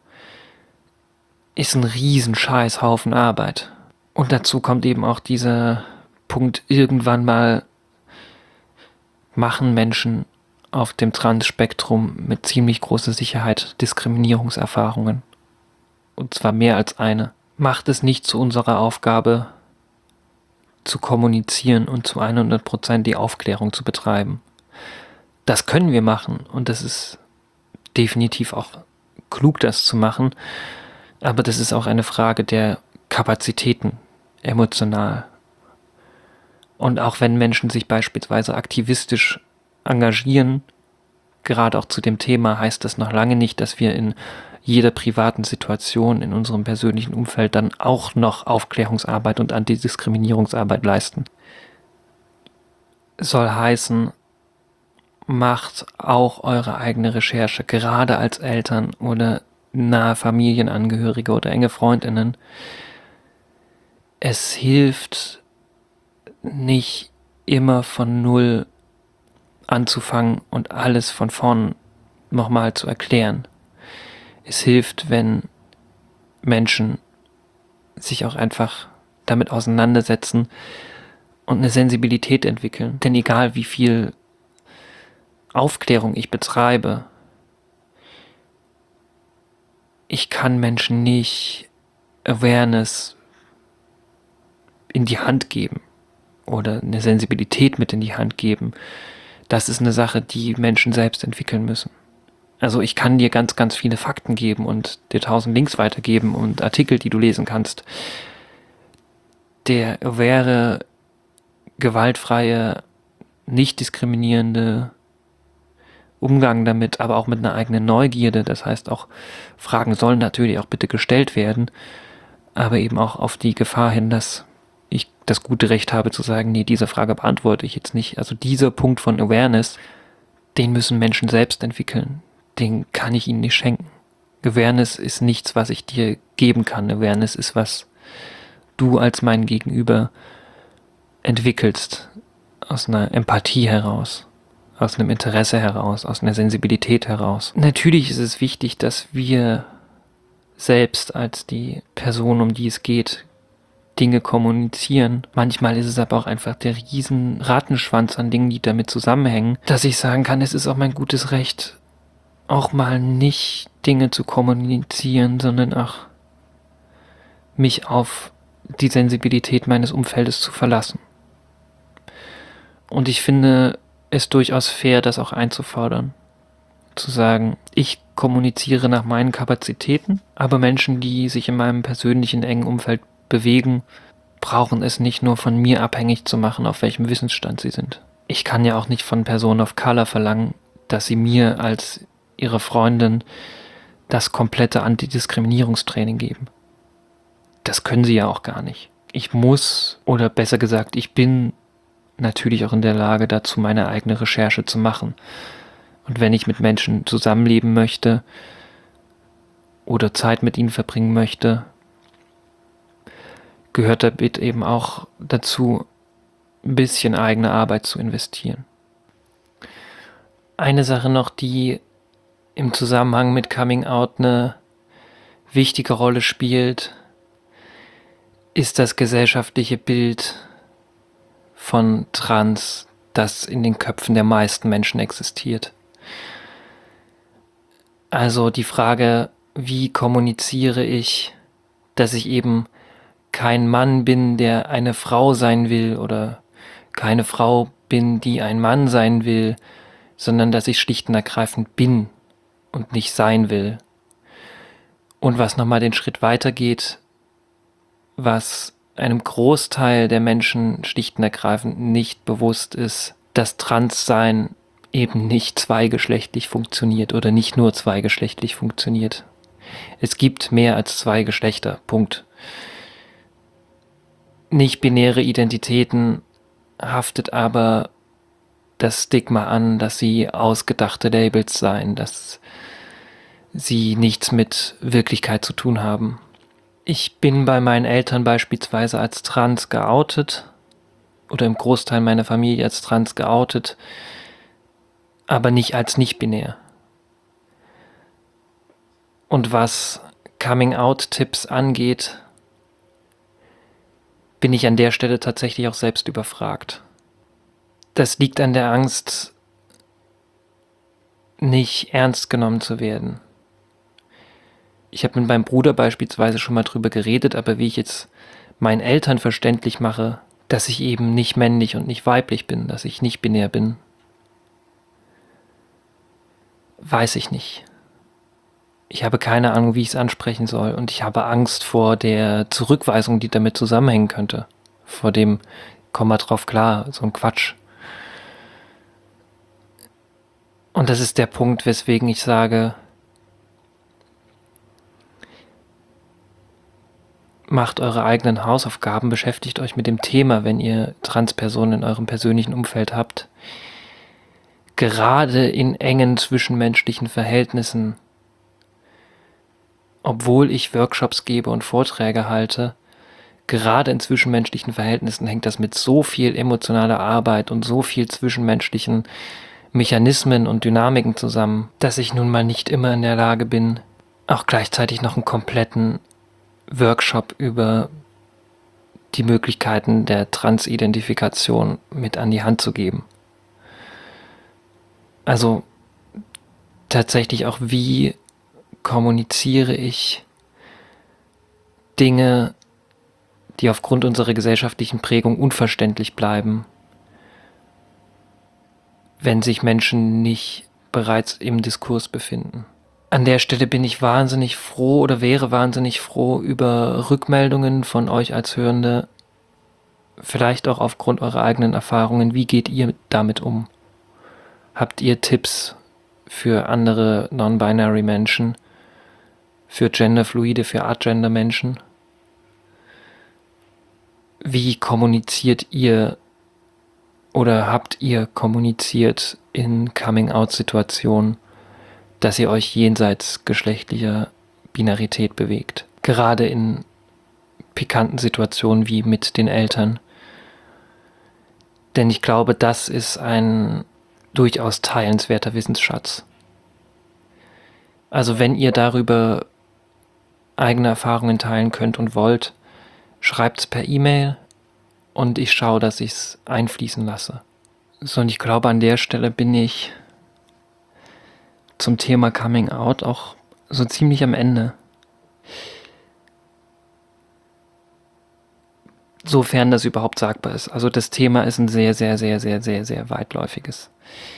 ist ein riesen Scheißhaufen Arbeit. Und dazu kommt eben auch dieser Punkt, irgendwann mal machen Menschen auf dem Trans-Spektrum mit ziemlich großer Sicherheit Diskriminierungserfahrungen. Und zwar mehr als eine. Macht es nicht zu unserer Aufgabe, zu kommunizieren und zu 100% die Aufklärung zu betreiben. Das können wir machen und das ist definitiv auch klug, das zu machen, aber das ist auch eine Frage der Kapazitäten, emotional. Und auch wenn Menschen sich beispielsweise aktivistisch engagieren, gerade auch zu dem Thema, heißt das noch lange nicht, dass wir in jeder privaten Situation in unserem persönlichen Umfeld dann auch noch Aufklärungsarbeit und Antidiskriminierungsarbeit leisten. Soll heißen, macht auch eure eigene Recherche, gerade als Eltern oder nahe Familienangehörige oder enge Freundinnen. Es hilft nicht immer von Null anzufangen und alles von vorn nochmal zu erklären. Es hilft, wenn Menschen sich auch einfach damit auseinandersetzen und eine Sensibilität entwickeln. Denn egal wie viel Aufklärung ich betreibe, ich kann Menschen nicht Awareness in die Hand geben oder eine Sensibilität mit in die Hand geben. Das ist eine Sache, die Menschen selbst entwickeln müssen. Also ich kann dir ganz, ganz viele Fakten geben und dir 1000 Links weitergeben und Artikel, die du lesen kannst. Der wäre gewaltfreie, nicht diskriminierende Umgang damit, aber auch mit einer eigenen Neugierde. Das heißt, auch Fragen sollen natürlich auch bitte gestellt werden, aber eben auch auf die Gefahr hin, dass ich das gute Recht habe zu sagen, nee, diese Frage beantworte ich jetzt nicht. Also dieser Punkt von Awareness, den müssen Menschen selbst entwickeln. Den kann ich ihnen nicht schenken. Awareness ist nichts, was ich dir geben kann. Awareness ist, was du als mein Gegenüber entwickelst. Aus einer Empathie heraus. Aus einem Interesse heraus. Aus einer Sensibilität heraus. Natürlich ist es wichtig, dass wir selbst als die Person, um die es geht, Dinge kommunizieren. Manchmal ist es aber auch einfach der riesen Rattenschwanz an Dingen, die damit zusammenhängen, dass ich sagen kann, es ist auch mein gutes Recht, auch mal nicht Dinge zu kommunizieren, sondern auch mich auf die Sensibilität meines Umfeldes zu verlassen. Und ich finde es durchaus fair, das auch einzufordern. Zu sagen, ich kommuniziere nach meinen Kapazitäten, aber Menschen, die sich in meinem persönlichen engen Umfeld bewegen, brauchen es nicht nur von mir abhängig zu machen, auf welchem Wissensstand sie sind. Ich kann ja auch nicht von Personen of Color verlangen, dass sie mir als ihre Freundin das komplette Antidiskriminierungstraining geben. Das können sie ja auch gar nicht. Ich muss, oder besser gesagt, ich bin natürlich auch in der Lage dazu, meine eigene Recherche zu machen. Und wenn ich mit Menschen zusammenleben möchte oder Zeit mit ihnen verbringen möchte, gehört damit eben auch dazu, ein bisschen eigene Arbeit zu investieren. Eine Sache noch, die im Zusammenhang mit Coming Out eine wichtige Rolle spielt, ist das gesellschaftliche Bild von Trans, das in den Köpfen der meisten Menschen existiert. Also die Frage, wie kommuniziere ich, dass ich eben kein Mann bin, der eine Frau sein will oder keine Frau bin, die ein Mann sein will, sondern dass ich schlicht und ergreifend bin und nicht sein will. Und was nochmal den Schritt weitergeht, was einem Großteil der Menschen schlicht und ergreifend nicht bewusst ist, dass Transsein eben nicht zweigeschlechtlich funktioniert oder nicht nur zweigeschlechtlich funktioniert. Es gibt mehr als zwei Geschlechter, Punkt. Nicht-binäre Identitäten haftet aber das Stigma an, dass sie ausgedachte Labels seien, dass sie nichts mit Wirklichkeit zu tun haben. Ich bin bei meinen Eltern beispielsweise als trans geoutet oder im Großteil meiner Familie als trans geoutet, aber nicht als nicht-binär. Und was Coming-out-Tipps angeht, bin ich an der Stelle tatsächlich auch selbst überfragt. Das liegt an der Angst, nicht ernst genommen zu werden. Ich habe mit meinem Bruder beispielsweise schon mal drüber geredet, aber wie ich jetzt meinen Eltern verständlich mache, dass ich eben nicht männlich und nicht weiblich bin, dass ich nicht binär bin, weiß ich nicht. Ich habe keine Ahnung, wie ich es ansprechen soll und ich habe Angst vor der Zurückweisung, die damit zusammenhängen könnte. Vor dem, komm mal drauf klar, so ein Quatsch. Und das ist der Punkt, weswegen ich sage, macht eure eigenen Hausaufgaben, beschäftigt euch mit dem Thema, wenn ihr Transpersonen in eurem persönlichen Umfeld habt. Gerade in engen zwischenmenschlichen Verhältnissen, obwohl ich Workshops gebe und Vorträge halte, gerade in zwischenmenschlichen Verhältnissen hängt das mit so viel emotionaler Arbeit und so viel zwischenmenschlichen Mechanismen und Dynamiken zusammen, dass ich nun mal nicht immer in der Lage bin, auch gleichzeitig noch einen kompletten Workshop über die Möglichkeiten der Transidentifikation mit an die Hand zu geben. Also tatsächlich auch, wie kommuniziere ich Dinge, die aufgrund unserer gesellschaftlichen Prägung unverständlich bleiben, wenn sich Menschen nicht bereits im Diskurs befinden. An der Stelle bin ich wahnsinnig froh oder wäre wahnsinnig froh über Rückmeldungen von euch als Hörende, vielleicht auch aufgrund eurer eigenen Erfahrungen. Wie geht ihr damit um? Habt ihr Tipps für andere non-binary Menschen, für genderfluide, für agender Menschen? Wie kommuniziert ihr oder habt ihr kommuniziert in Coming-out-Situationen, dass ihr euch jenseits geschlechtlicher Binarität bewegt? Gerade in pikanten Situationen wie mit den Eltern. Denn ich glaube, das ist ein durchaus teilenswerter Wissensschatz. Also wenn ihr darüber eigene Erfahrungen teilen könnt und wollt, schreibt's per E-Mail und ich schaue, dass ich es einfließen lasse. So, und ich glaube, an der Stelle bin ich zum Thema Coming Out auch so ziemlich am Ende. Sofern das überhaupt sagbar ist. Also das Thema ist ein sehr, sehr, sehr, sehr, sehr, sehr weitläufiges.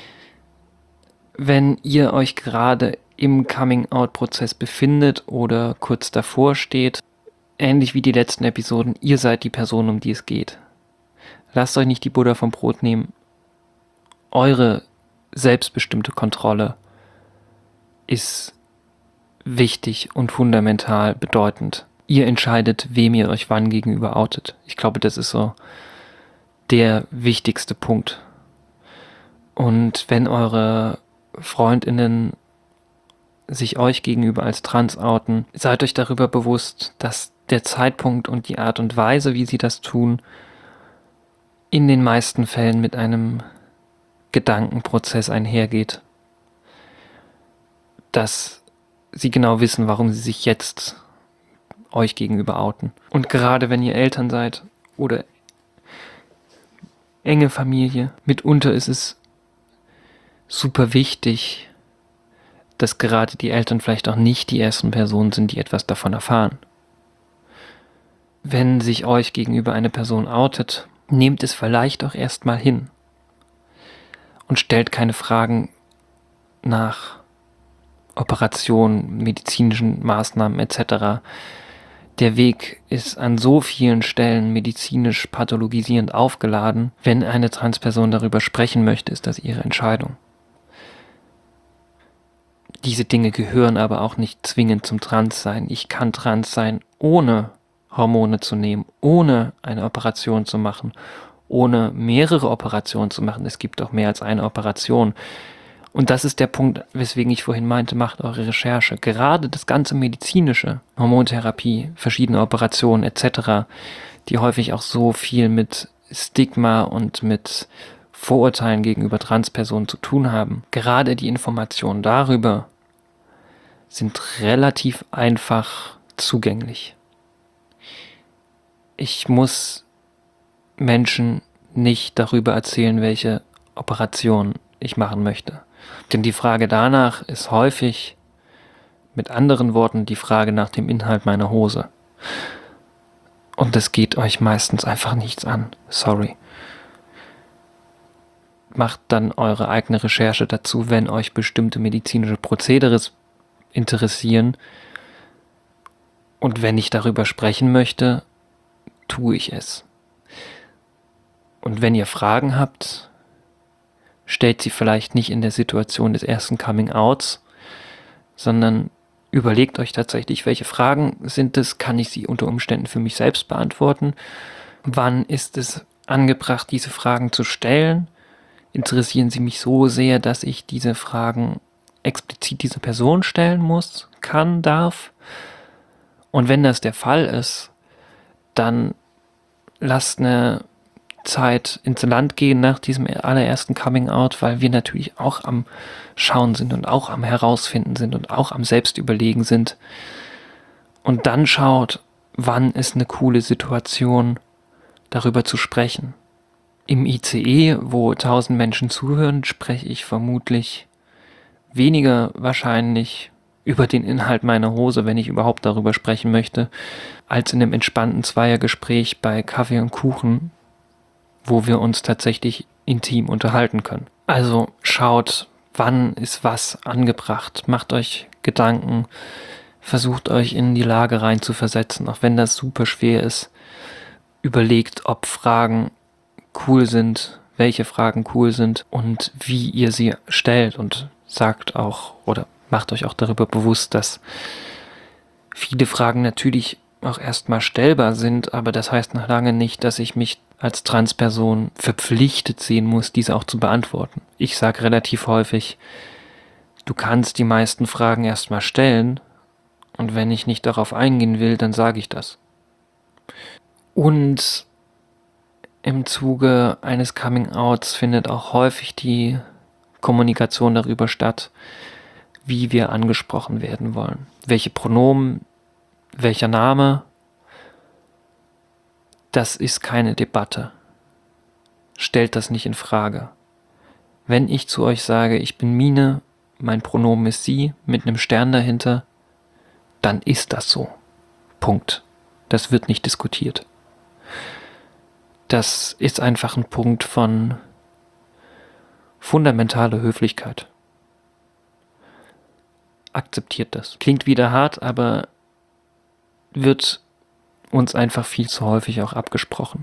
Wenn ihr euch gerade im Coming-out-Prozess befindet oder kurz davor steht, ähnlich wie die letzten Episoden, ihr seid die Person, um die es geht. Lasst euch nicht die Butter vom Brot nehmen. Eure selbstbestimmte Kontrolle ist wichtig und fundamental bedeutend. Ihr entscheidet, wem ihr euch wann gegenüber outet. Ich glaube, das ist so der wichtigste Punkt. Und wenn eure FreundInnen sich euch gegenüber als trans outen, seid euch darüber bewusst, dass der Zeitpunkt und die Art und Weise, wie sie das tun, in den meisten Fällen mit einem Gedankenprozess einhergeht. Dass sie genau wissen, warum sie sich jetzt euch gegenüber outen. Und gerade wenn ihr Eltern seid oder enge Familie, mitunter ist es super wichtig, dass gerade die Eltern vielleicht auch nicht die ersten Personen sind, die etwas davon erfahren. Wenn sich euch gegenüber eine Person outet, nehmt es vielleicht auch erstmal hin. und stellt keine Fragen nach Operationen, medizinischen Maßnahmen etc. Der Weg ist an so vielen Stellen medizinisch pathologisierend aufgeladen. Wenn eine Transperson darüber sprechen möchte, ist das ihre Entscheidung. Diese Dinge gehören aber auch nicht zwingend zum Transsein. Ich kann trans sein, ohne Hormone zu nehmen, ohne eine Operation zu machen, ohne mehrere Operationen zu machen. Es gibt auch mehr als eine Operation. Und das ist der Punkt, weswegen ich vorhin meinte, macht eure Recherche. Gerade das ganze medizinische, Hormontherapie, verschiedene Operationen etc., die häufig auch so viel mit Stigma und mit Vorurteilen gegenüber Transpersonen zu tun haben. Gerade die Informationen darüber sind relativ einfach zugänglich. Ich muss Menschen nicht darüber erzählen, welche Operation ich machen möchte. Denn die Frage danach ist häufig, mit anderen Worten, die Frage nach dem Inhalt meiner Hose. Und das geht euch meistens einfach nichts an. Sorry. Macht dann eure eigene Recherche dazu, wenn euch bestimmte medizinische Prozedere interessieren. Und wenn ich darüber sprechen möchte, tue ich es. Und wenn ihr Fragen habt, stellt sie vielleicht nicht in der Situation des ersten Coming-Outs, sondern überlegt euch tatsächlich, welche Fragen sind es, kann ich sie unter Umständen für mich selbst beantworten? Wann ist es angebracht, diese Fragen zu stellen? Interessieren sie mich so sehr, dass ich diese Fragen explizit dieser Person stellen muss, kann, darf? Und wenn das der Fall ist, dann lasst eine Zeit ins Land gehen nach diesem allerersten Coming-out, weil wir natürlich auch am Schauen sind und auch am Herausfinden sind und auch am Selbstüberlegen sind. Und dann schaut, wann ist eine coole Situation, darüber zu sprechen. Im ICE, wo 1000 Menschen zuhören, spreche ich vermutlich weniger wahrscheinlich über den Inhalt meiner Hose, wenn ich überhaupt darüber sprechen möchte, als in einem entspannten Zweiergespräch bei Kaffee und Kuchen, wo wir uns tatsächlich intim unterhalten können. Also schaut, wann ist was angebracht, macht euch Gedanken, versucht euch in die Lage rein zu versetzen, auch wenn das super schwer ist. Überlegt, ob Fragen cool sind, welche Fragen cool sind und wie ihr sie stellt, und sagt auch oder macht euch auch darüber bewusst, dass viele Fragen natürlich auch erstmal stellbar sind, aber das heißt noch lange nicht, dass ich mich als Transperson verpflichtet sehen muss, diese auch zu beantworten. Ich sage relativ häufig, du kannst die meisten Fragen erstmal stellen, und wenn ich nicht darauf eingehen will, dann sage ich das. Und im Zuge eines Coming-outs findet auch häufig die Kommunikation darüber statt, wie wir angesprochen werden wollen. Welche Pronomen, welcher Name, das ist keine Debatte. Stellt das nicht in Frage. Wenn ich zu euch sage, ich bin Mine, mein Pronomen ist sie, mit einem Stern dahinter, dann ist das so. Punkt. Das wird nicht diskutiert. Das ist einfach ein Punkt von fundamentaler Höflichkeit. Akzeptiert das. Klingt wieder hart, aber wird uns einfach viel zu häufig auch abgesprochen.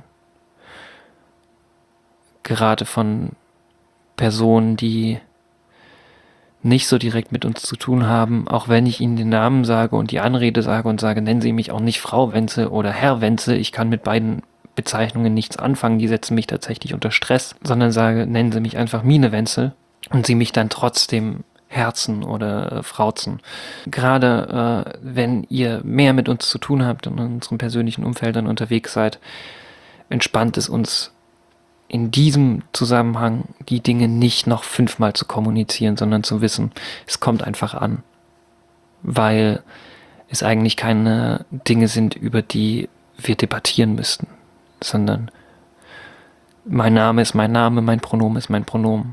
Gerade von Personen, die nicht so direkt mit uns zu tun haben, auch wenn ich ihnen den Namen sage und die Anrede sage und sage, nennen Sie mich auch nicht Frau Wenzel oder Herr Wenzel, ich kann mit beiden Bezeichnungen nichts anfangen, die setzen mich tatsächlich unter Stress, sondern sage, nennen Sie mich einfach Mine Wenzel, und sie mich dann trotzdem Herzen oder Frauzen. Gerade wenn ihr mehr mit uns zu tun habt und in unseren persönlichen Umfeldern unterwegs seid, entspannt es uns in diesem Zusammenhang, die Dinge nicht noch 5-mal zu kommunizieren, sondern zu wissen, es kommt einfach an. Weil es eigentlich keine Dinge sind, über die wir debattieren müssten, sondern mein Name ist mein Name, mein Pronomen ist mein Pronomen.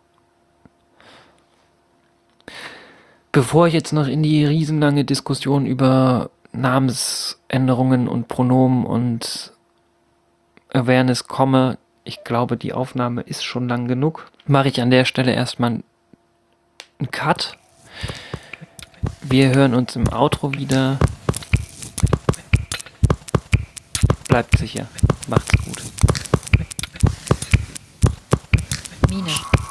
Bevor ich jetzt noch in die riesenlange Diskussion über Namensänderungen und Pronomen und Awareness komme, Ich glaube, die Aufnahme ist schon lang genug. Mache ich an der Stelle erstmal einen Cut. Wir hören uns im Outro wieder. Bleibt sicher. Macht's gut. Mine.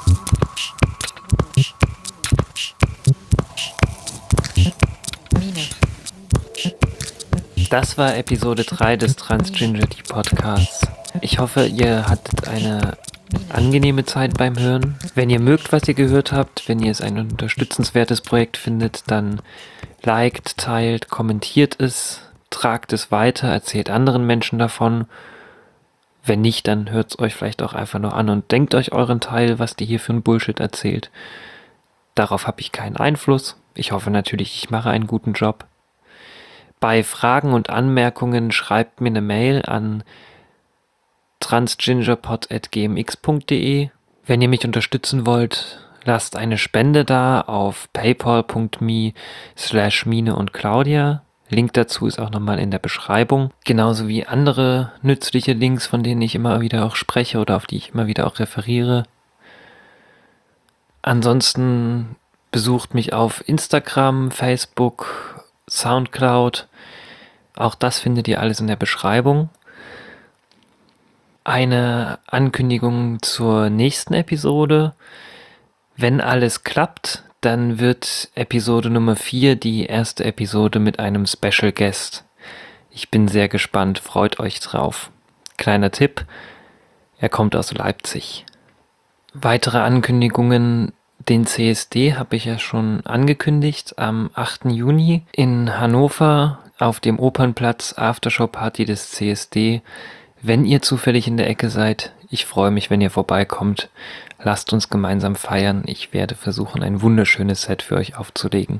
Mine. Das war Episode 3 des Transgingerity Podcasts. Ich hoffe, ihr hattet eine angenehme Zeit beim Hören. Wenn ihr mögt, was ihr gehört habt, wenn ihr es ein unterstützenswertes Projekt findet, dann liked, teilt, kommentiert es, tragt es weiter, erzählt anderen Menschen davon. Wenn nicht, dann hört es euch vielleicht auch einfach nur an und denkt euch euren Teil, was die hier für ein Bullshit erzählt. Darauf habe ich keinen Einfluss. Ich hoffe natürlich, ich mache einen guten Job. Bei Fragen und Anmerkungen schreibt mir eine Mail an transgingerpod@gmx.de. Wenn ihr mich unterstützen wollt, lasst eine Spende da auf paypal.me/Mine und Claudia. Link dazu ist auch nochmal in der Beschreibung. Genauso wie andere nützliche Links, von denen ich immer wieder auch spreche oder auf die ich immer wieder auch referiere. Ansonsten besucht mich auf Instagram, Facebook, Soundcloud. Auch das findet ihr alles in der Beschreibung. Eine Ankündigung zur nächsten Episode. Wenn alles klappt, dann wird Episode Nummer 4 die erste Episode mit einem Special Guest. Ich bin sehr gespannt, freut euch drauf. Kleiner Tipp, er kommt aus Leipzig. Weitere Ankündigungen, den CSD habe ich ja schon angekündigt, am 8. Juni in Hannover auf dem Opernplatz Aftershow-Party des CSD. Wenn ihr zufällig in der Ecke seid, ich freue mich, wenn ihr vorbeikommt. Lasst uns gemeinsam feiern. Ich werde versuchen, ein wunderschönes Set für euch aufzulegen.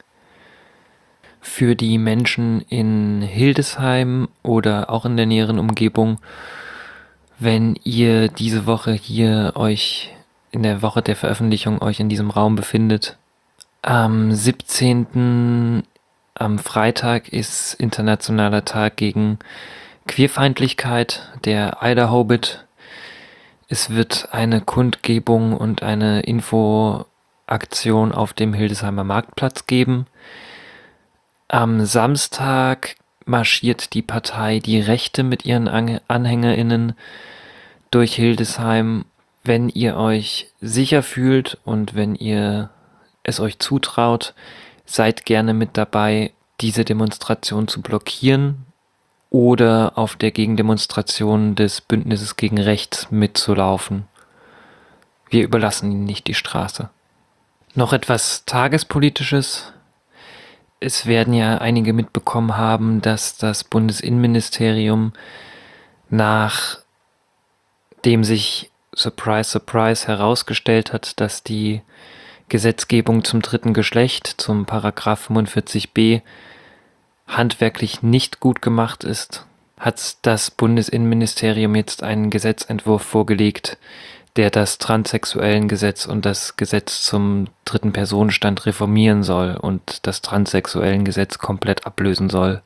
Für die Menschen in Hildesheim oder auch in der näheren Umgebung, wenn ihr diese Woche hier euch in der Woche der Veröffentlichung euch in diesem Raum befindet, am 17. am Freitag ist Internationaler Tag gegen Queerfeindlichkeit, der Idaho-Bit. Es wird eine Kundgebung und eine Infoaktion auf dem Hildesheimer Marktplatz geben. Am Samstag marschiert die Partei Die Rechte mit ihren AnhängerInnen durch Hildesheim. Wenn ihr euch sicher fühlt und wenn ihr es euch zutraut, seid gerne mit dabei, diese Demonstration zu blockieren oder auf der Gegendemonstration des Bündnisses gegen Rechts mitzulaufen. Wir überlassen ihnen nicht die Straße. Noch etwas Tagespolitisches. Es werden ja einige mitbekommen haben, dass das Bundesinnenministerium, nachdem sich Surprise, Surprise herausgestellt hat, dass die Gesetzgebung zum dritten Geschlecht, zum Paragraph 45b, handwerklich nicht gut gemacht ist, hat das Bundesinnenministerium jetzt einen Gesetzentwurf vorgelegt, der das Transsexuellengesetz und das Gesetz zum dritten Personenstand reformieren soll und das Transsexuellengesetz komplett ablösen soll.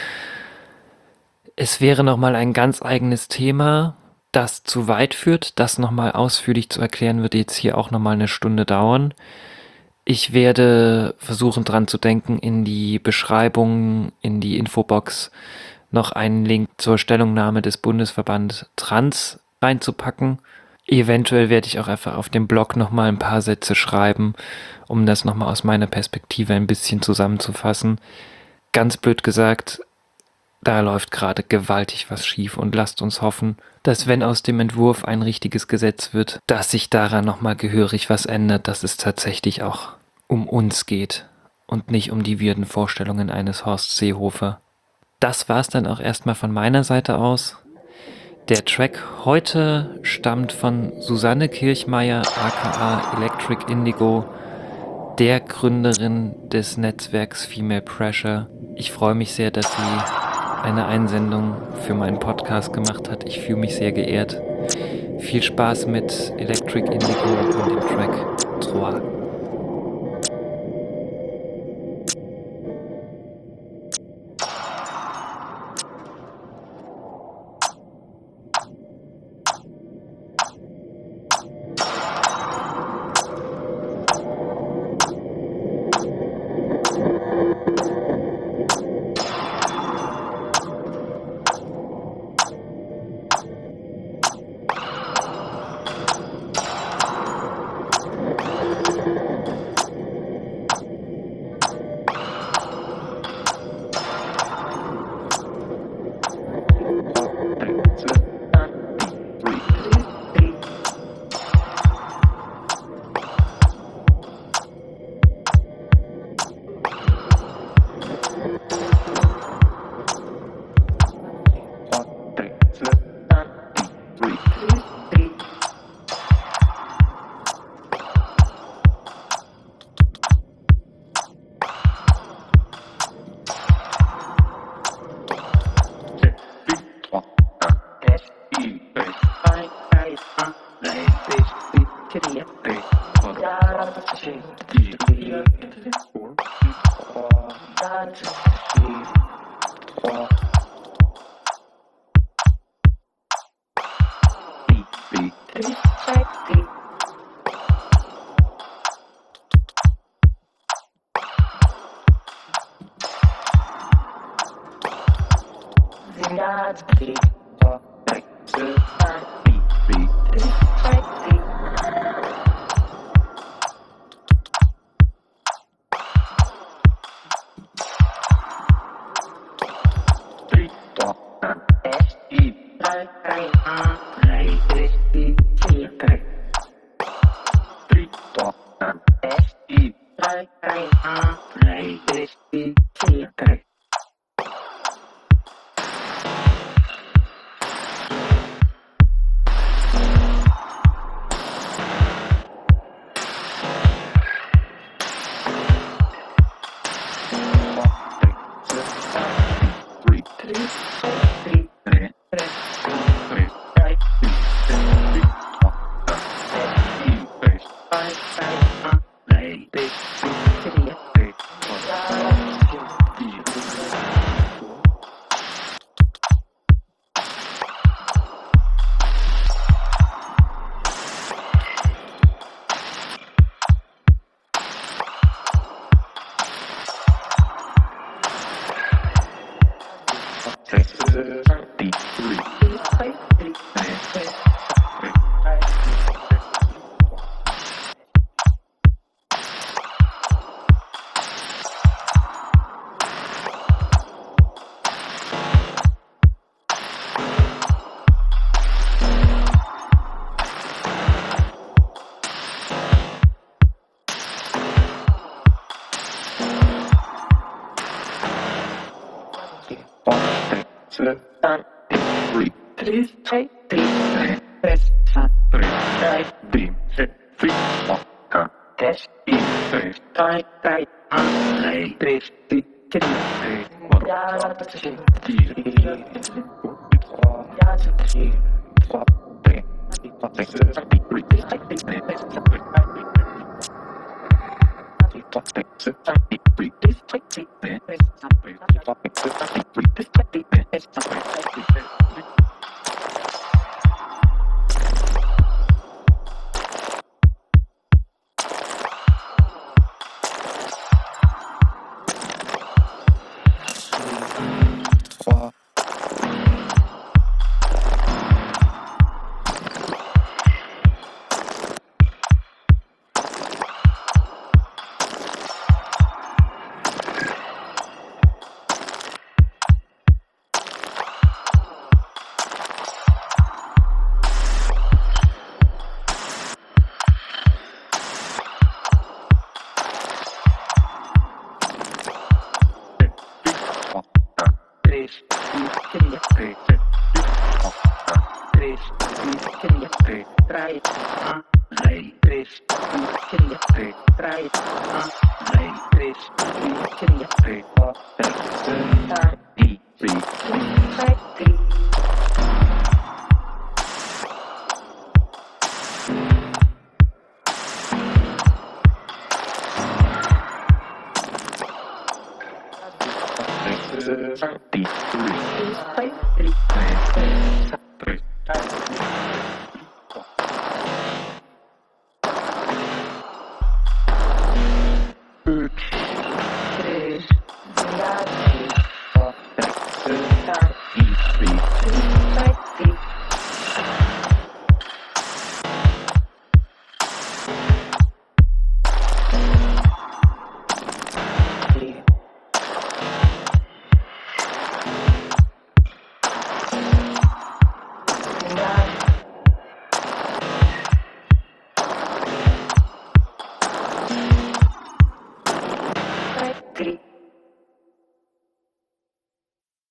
Es wäre nochmal ein ganz eigenes Thema, das zu weit führt. Das nochmal ausführlich zu erklären, wird jetzt hier auch nochmal eine Stunde dauern. Ich werde versuchen dran zu denken, in die Beschreibung, in die Infobox noch einen Link zur Stellungnahme des Bundesverband Trans reinzupacken. Eventuell werde ich auch einfach auf dem Blog nochmal ein paar Sätze schreiben, um das nochmal aus meiner Perspektive ein bisschen zusammenzufassen. Ganz blöd gesagt, da läuft gerade gewaltig was schief und lasst uns hoffen, dass wenn aus dem Entwurf ein richtiges Gesetz wird, dass sich daran nochmal gehörig was ändert, dass es tatsächlich auch um uns geht und nicht um die wirden Vorstellungen eines Horst Seehofer. Das war's dann auch erstmal von meiner Seite aus. Der Track heute stammt von Susanne Kirchmeier aka Electric Indigo, der Gründerin des Netzwerks Female Pressure. Ich freue mich sehr, dass sie eine Einsendung für meinen Podcast gemacht hat. Ich fühle mich sehr geehrt. Viel Spaß mit Electric Indigo und dem Track Trois.